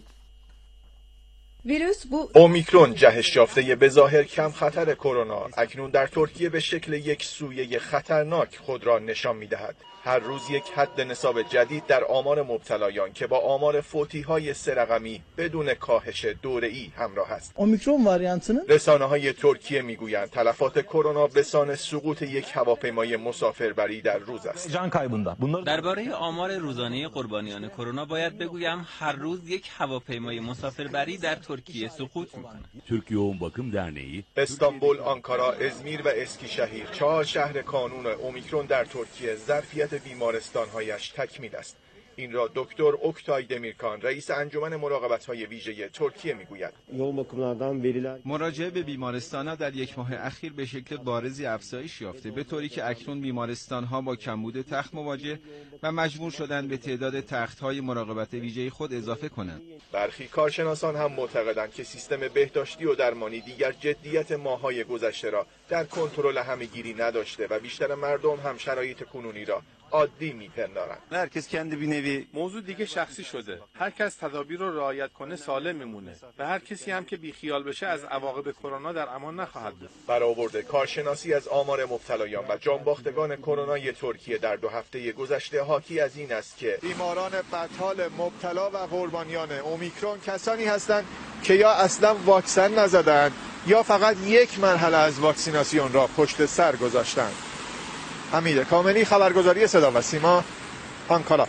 ویروس بو اومیکرون جهش یافته به ظاهر کم خطر کرونا اکنون در ترکیه به شکل یک سویه خطرناک خود را نشان می‌دهد. هر روز یک حد نصاب جدید در آمار مبتلایان که با آمار فوتی‌های سه رقمی بدون کاهش دوره‌ای همراه است. اومیکرون واریانتının رسانه‌های ترکیه میگویند تلفات کرونا به سان سقوط یک هواپیمای مسافربری در روز است. درباره آمار روزانه قربانیان کرونا باید بگویم هر روز یک هواپیمای مسافربری در ترکیه سقوط می‌کند. ترکیه عموم باکم درنیی استانبول، آنکارا، ازمیر و اسکیشهیر چهار شهر کانون اومیکرون در ترکیه ظرفیت بیمارستان‌هایش تکمیل است. این را دکتر اوکتای دمیرکان رئیس انجمن مراقبت‌های ویژه ترکیه میگوید. مراجعه به بیمارستان‌ها در یک ماه اخیر به شکل بارزی افزایش یافته به طوری که اکنون بیمارستان‌ها با کمبود تخت مواجه و مجبور شدند به تعداد تخت‌های مراقبت ویژه خود اضافه کنند. برخی کارشناسان هم معتقدند که سیستم بهداشتی و درمانی دیگر جدیت ماه‌های گذشته را در کنترل همه‌گیری نداشته و بیشتر مردم هم شرایط کنونی را عادی میپندارند. هر کس kendi bir nevi موضوع دیگه شخصی شده. هر کس تدابیر رو رعایت کنه سالم میمونه و هر کسی هم که بیخیال بشه از عواقب کرونا در امان نخواهد بود. برآورد کارشناسی از آمار مبتلایان و جانباختگان کرونای ترکیه در دو هفته گذشته حاکی از این است که بیماران بدحال مبتلا و قربانیان اومیکرون کسانی هستند که یا اصلا واکسن نزدند یا فقط یک مرحله از واکسیناسیون را پشت سر گذاشتند. حمید کاملی خبرگزاری صدا و سیما، آنکارا.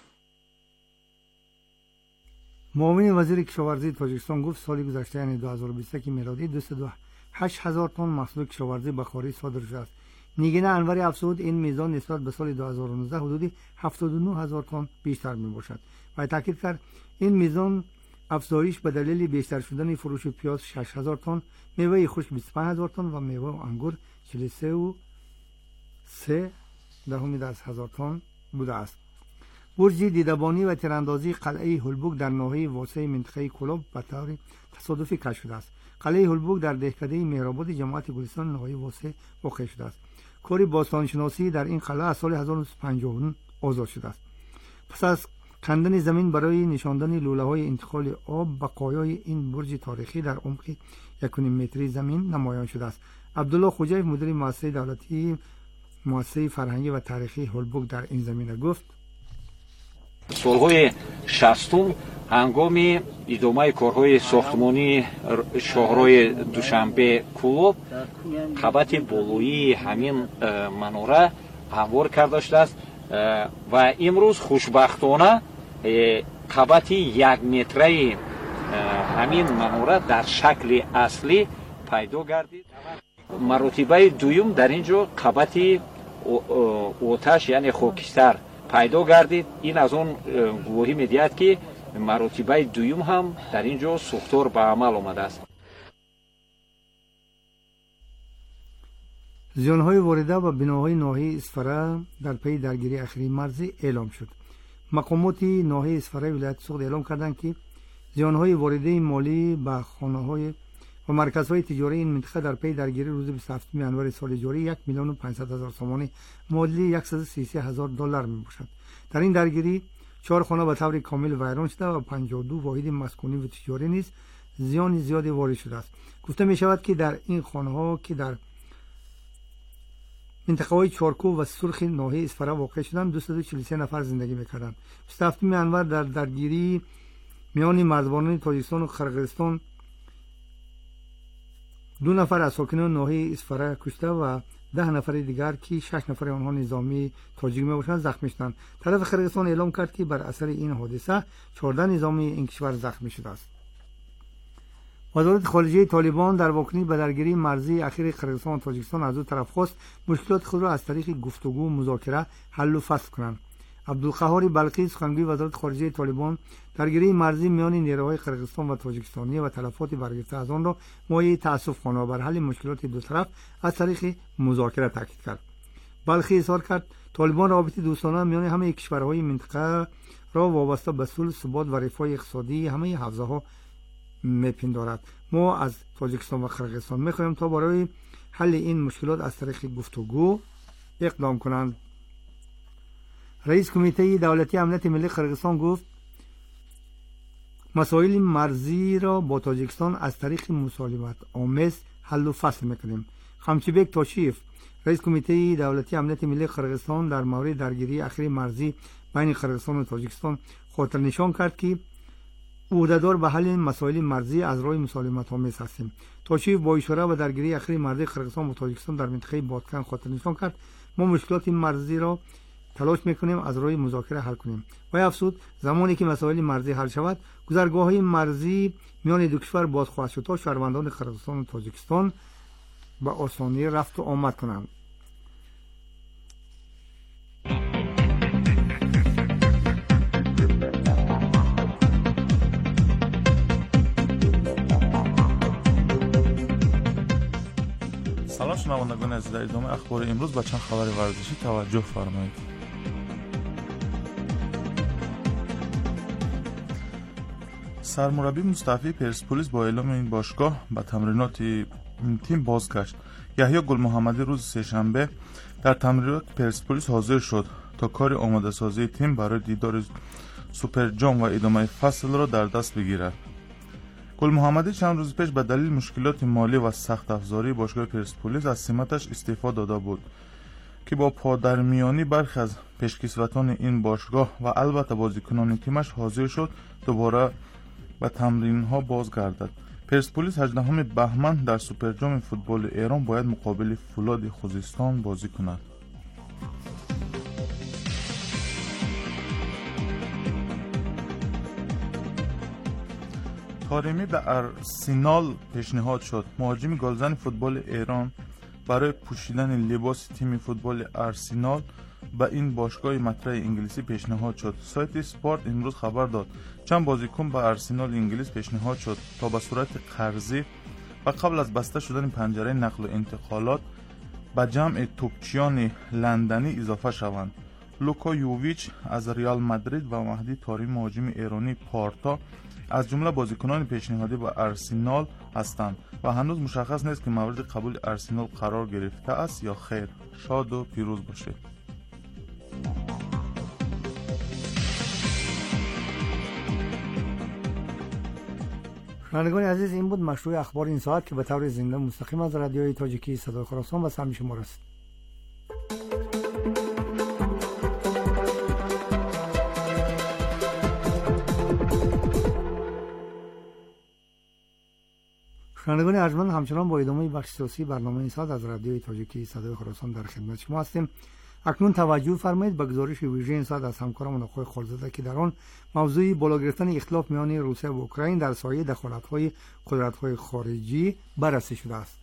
معاون وزیر کشاورزی تاجیکستان گفت سال گذشته یعنی دو هزار و بیست و یک میلادی دویست و هشت هزار تن محصول کشاورزی به خارج صادر شده است. نیگین انور افزود این میزان نسبت به سال دو هزار و نوزده حدود هفتاد و نه هزار تن بیشتر میباشد و تاکید کرد این میزان افزایش به دلیل بیشتر شدن فروش پیاز شش هزار تن، میوه خشک بیست و پنج هزار تن و میوه و انگور چهل و سه و سه دهم از هزار تن بوده است. برج دیدبانی و تیراندازی قلعه هولبوک در ناحیه واسع منطقه کلوب به طور تصادفی کشف شده است. قلعه هولبوک در دهکده مهرآباد جماعت گلستان ناحیه واسع واقع شده است. کار باستانشناسی در این قلعه از سال هزار و نهصد و پنجاه و نه آغاز شده است. پس از کندن زمین برای نشاندن لوله‌های انتقال آب، بقایای این برج تاریخی در عمق یک و نیم متری زمین نمایان شده است. عبدالله خوجیف مدیر مؤسسه دولتی مؤسسه فرهنگی و تاریخی هولبوک در این زمینه گفت: سالهای شصتم هنگام ادامه کارهای ساختمانی شاهراه دوشنبه کلوب قبط بالایی همین منوره هموار کرده شده است و امروز خوشبختانه قبط یک متره همین منوره در شکل اصلی پیدا گردید. مرتبه دوم در اینجا قبط آتش یعنی خاکستر پیدا گردید. این از اون گواهی میدهد که مرتبه دوم هم در اینجا سوختار به عمل آمده است. زیانهای وارده و بناهای ناحیه اسفره در پی درگیری اخیری مرزی اعلام شد. مقامات ناحیه اسفره ولایت سوخت اعلام کردند که زیانهای وارده مالی به خانه‌های و مرکزهای تجاری این منطقه در پی درگیری روز بیست و هفتم ژانویه سال جاری یک میلیون و پانصد هزار تومان معادل صد و سی و سه هزار دلار می باشد. در این درگیری چهار خانه به طور کامل ویران شده و پنجاه و دو واحد مسکونی و تجاری نیز زیان زیادی وارد شده است. گفته می شود که در این خانه ها که در منطقه‌های چارکو و سرخ ناحیه اسفره واقع شدند. دویست و چهل و سه نفر زندگی می‌کردند. بیست و هفتم انور در درگیری میان مرزبانان تاجیکستان و قرقیزستان دو نفر از ساکنان ناحیه اسفره کشته و ده نفر دیگر که شش نفر آنها نظامی تاجیک میباشند زخمی شدند. طرف قرقیزستان اعلام کرد که بر اثر این حادثه چهارده نظامی این کشور زخمی شده است. وزارت خارجه طالبان در واکنش به درگیری مرزی اخیر قرقیزستان و تاجیکستان از دو طرف خواست مشکلات خود را از طریق گفتگو و مذاکره حل و فصل کنند. عبدالقهار بلقی سخنگوی وزارت خارجه طالبان درگیری مرزی میان نیروهای قرقیزستان و تاجیکستانی و تلفات برگرفته از آن را مایه تأسف خواند و بر حل مشکلات دو طرف از طریق مذاکره تاکید کرد. بلخی اظهار کرد طالبان رابطه دوستانه میان همه کشورهای منطقه را وابسته به صلح، ثبات و رفاه اقتصادی همه حوزه‌ها میپندارد. ما از تاجیکستان و قرقیزستان میخواهیم تا برای حل این مشکلات از طریق گفتگو اقدام کنند. رئیس کمیته دولتی امنیت ملی قرقیزستان گفت مسائل مرزی را با تاجیکستان از طریق مسالمت آمیز حل و فصل میکنیم. خمچیبک تاشیف رئیس کمیته دولتی امنیت ملی قرقیزستان در مورد درگیری اخیر مرزی بین قرقیزستان و تاجیکستان خاطر نشان کرد که عهده‌دار به حل مسائل مرزی از راه مسالمت آمیز هستیم. تاشیف با اشاره به درگیری اخیر مرزی قرقیزستان و تاجیکستان در منطقه بادکن خاطر نشان کرد ما مشکلات مرزی را تلاش میکنیم از راه مذاکره حل کنیم. و افزود زمانی که مسائل مرزی حل شود گذرگاه‌های مرزی میان دو کشور باز خواهد شد تا شهروندان قرقیزستان و تاجیکستان به آسانی رفت و آمد کنند. سلام شنوندگان عزیز، در ادامه اخبار امروز با چند خبر ورزشی توجه فرمایید. سرمربی مستعفی پرسپولیس با اعلام این باشگاه به تمرینات این تیم بازگشت. یحیی گل محمدی روز سه‌شنبه در تمرینات پرسپولیس حاضر شد تا کار آماده سازی تیم برای دیدار سوپر جام و ادامه فصل را در دست بگیرد. گل محمدی چند روز پیش به دلیل مشکلات مالی و سخت افزاری باشگاه پرسپولیس از سمتش استعفا داده بود که با پادرمیانی برخی از پیشکسوتان این باشگاه و البته بازیکنان تیمش حاضر شد دوباره به تمرین ها بازگردد. پرسپولیس هجدهم بهمن در سوپر جام فوتبال ایران باید مقابل فولاد خوزستان بازی کند. طارمی به ارسنال پیشنهاد شد. مهاجم گلزن فوتبال ایران برای پوشیدن لباس تیم فوتبال ارسنال به این باشگاه مطرح انگلیسی پیشنهاد شد. سایت اسپورت امروز خبر داد چند بازیکن به ارسنال انگلیس پیشنهاد شد تا به صورت قرضی و قبل از بسته شدن پنجره نقل و انتقالات به جمع توپچیان لندنی اضافه شوند. لوکا یوویچ از ریال مادرید و مهدی طارمی مهاجم ایرانی پارتا از جمله بازیکنان پیشنهادی به ارسنال هستند و هنوز مشخص نیست که مورد قبول ارسنال قرار گرفته است یا خیر. شاد و پیروز باشید. شنوندگان عزیز، این بود مشروع اخبار این ساعت که به طور زنده مستقیم از رادیوی تاجیکی صدای خراسان و سهم شما رسید. شنوندگان ارجمند، همچنان با ادامه بخش سیاسی برنامه این ساعت از رادیوی تاجیکی صدای خراسان در خدمت شما هستیم. اکنون توجه فرمایید به گزارش ویژه این ساعت از همکارم آقای خالزاده که در آن موضوع بالا گرفتن اختلاف میان روسیه و اوکراین در سایه دخالت‌های قدرت‌های خارجی بررسی شده است.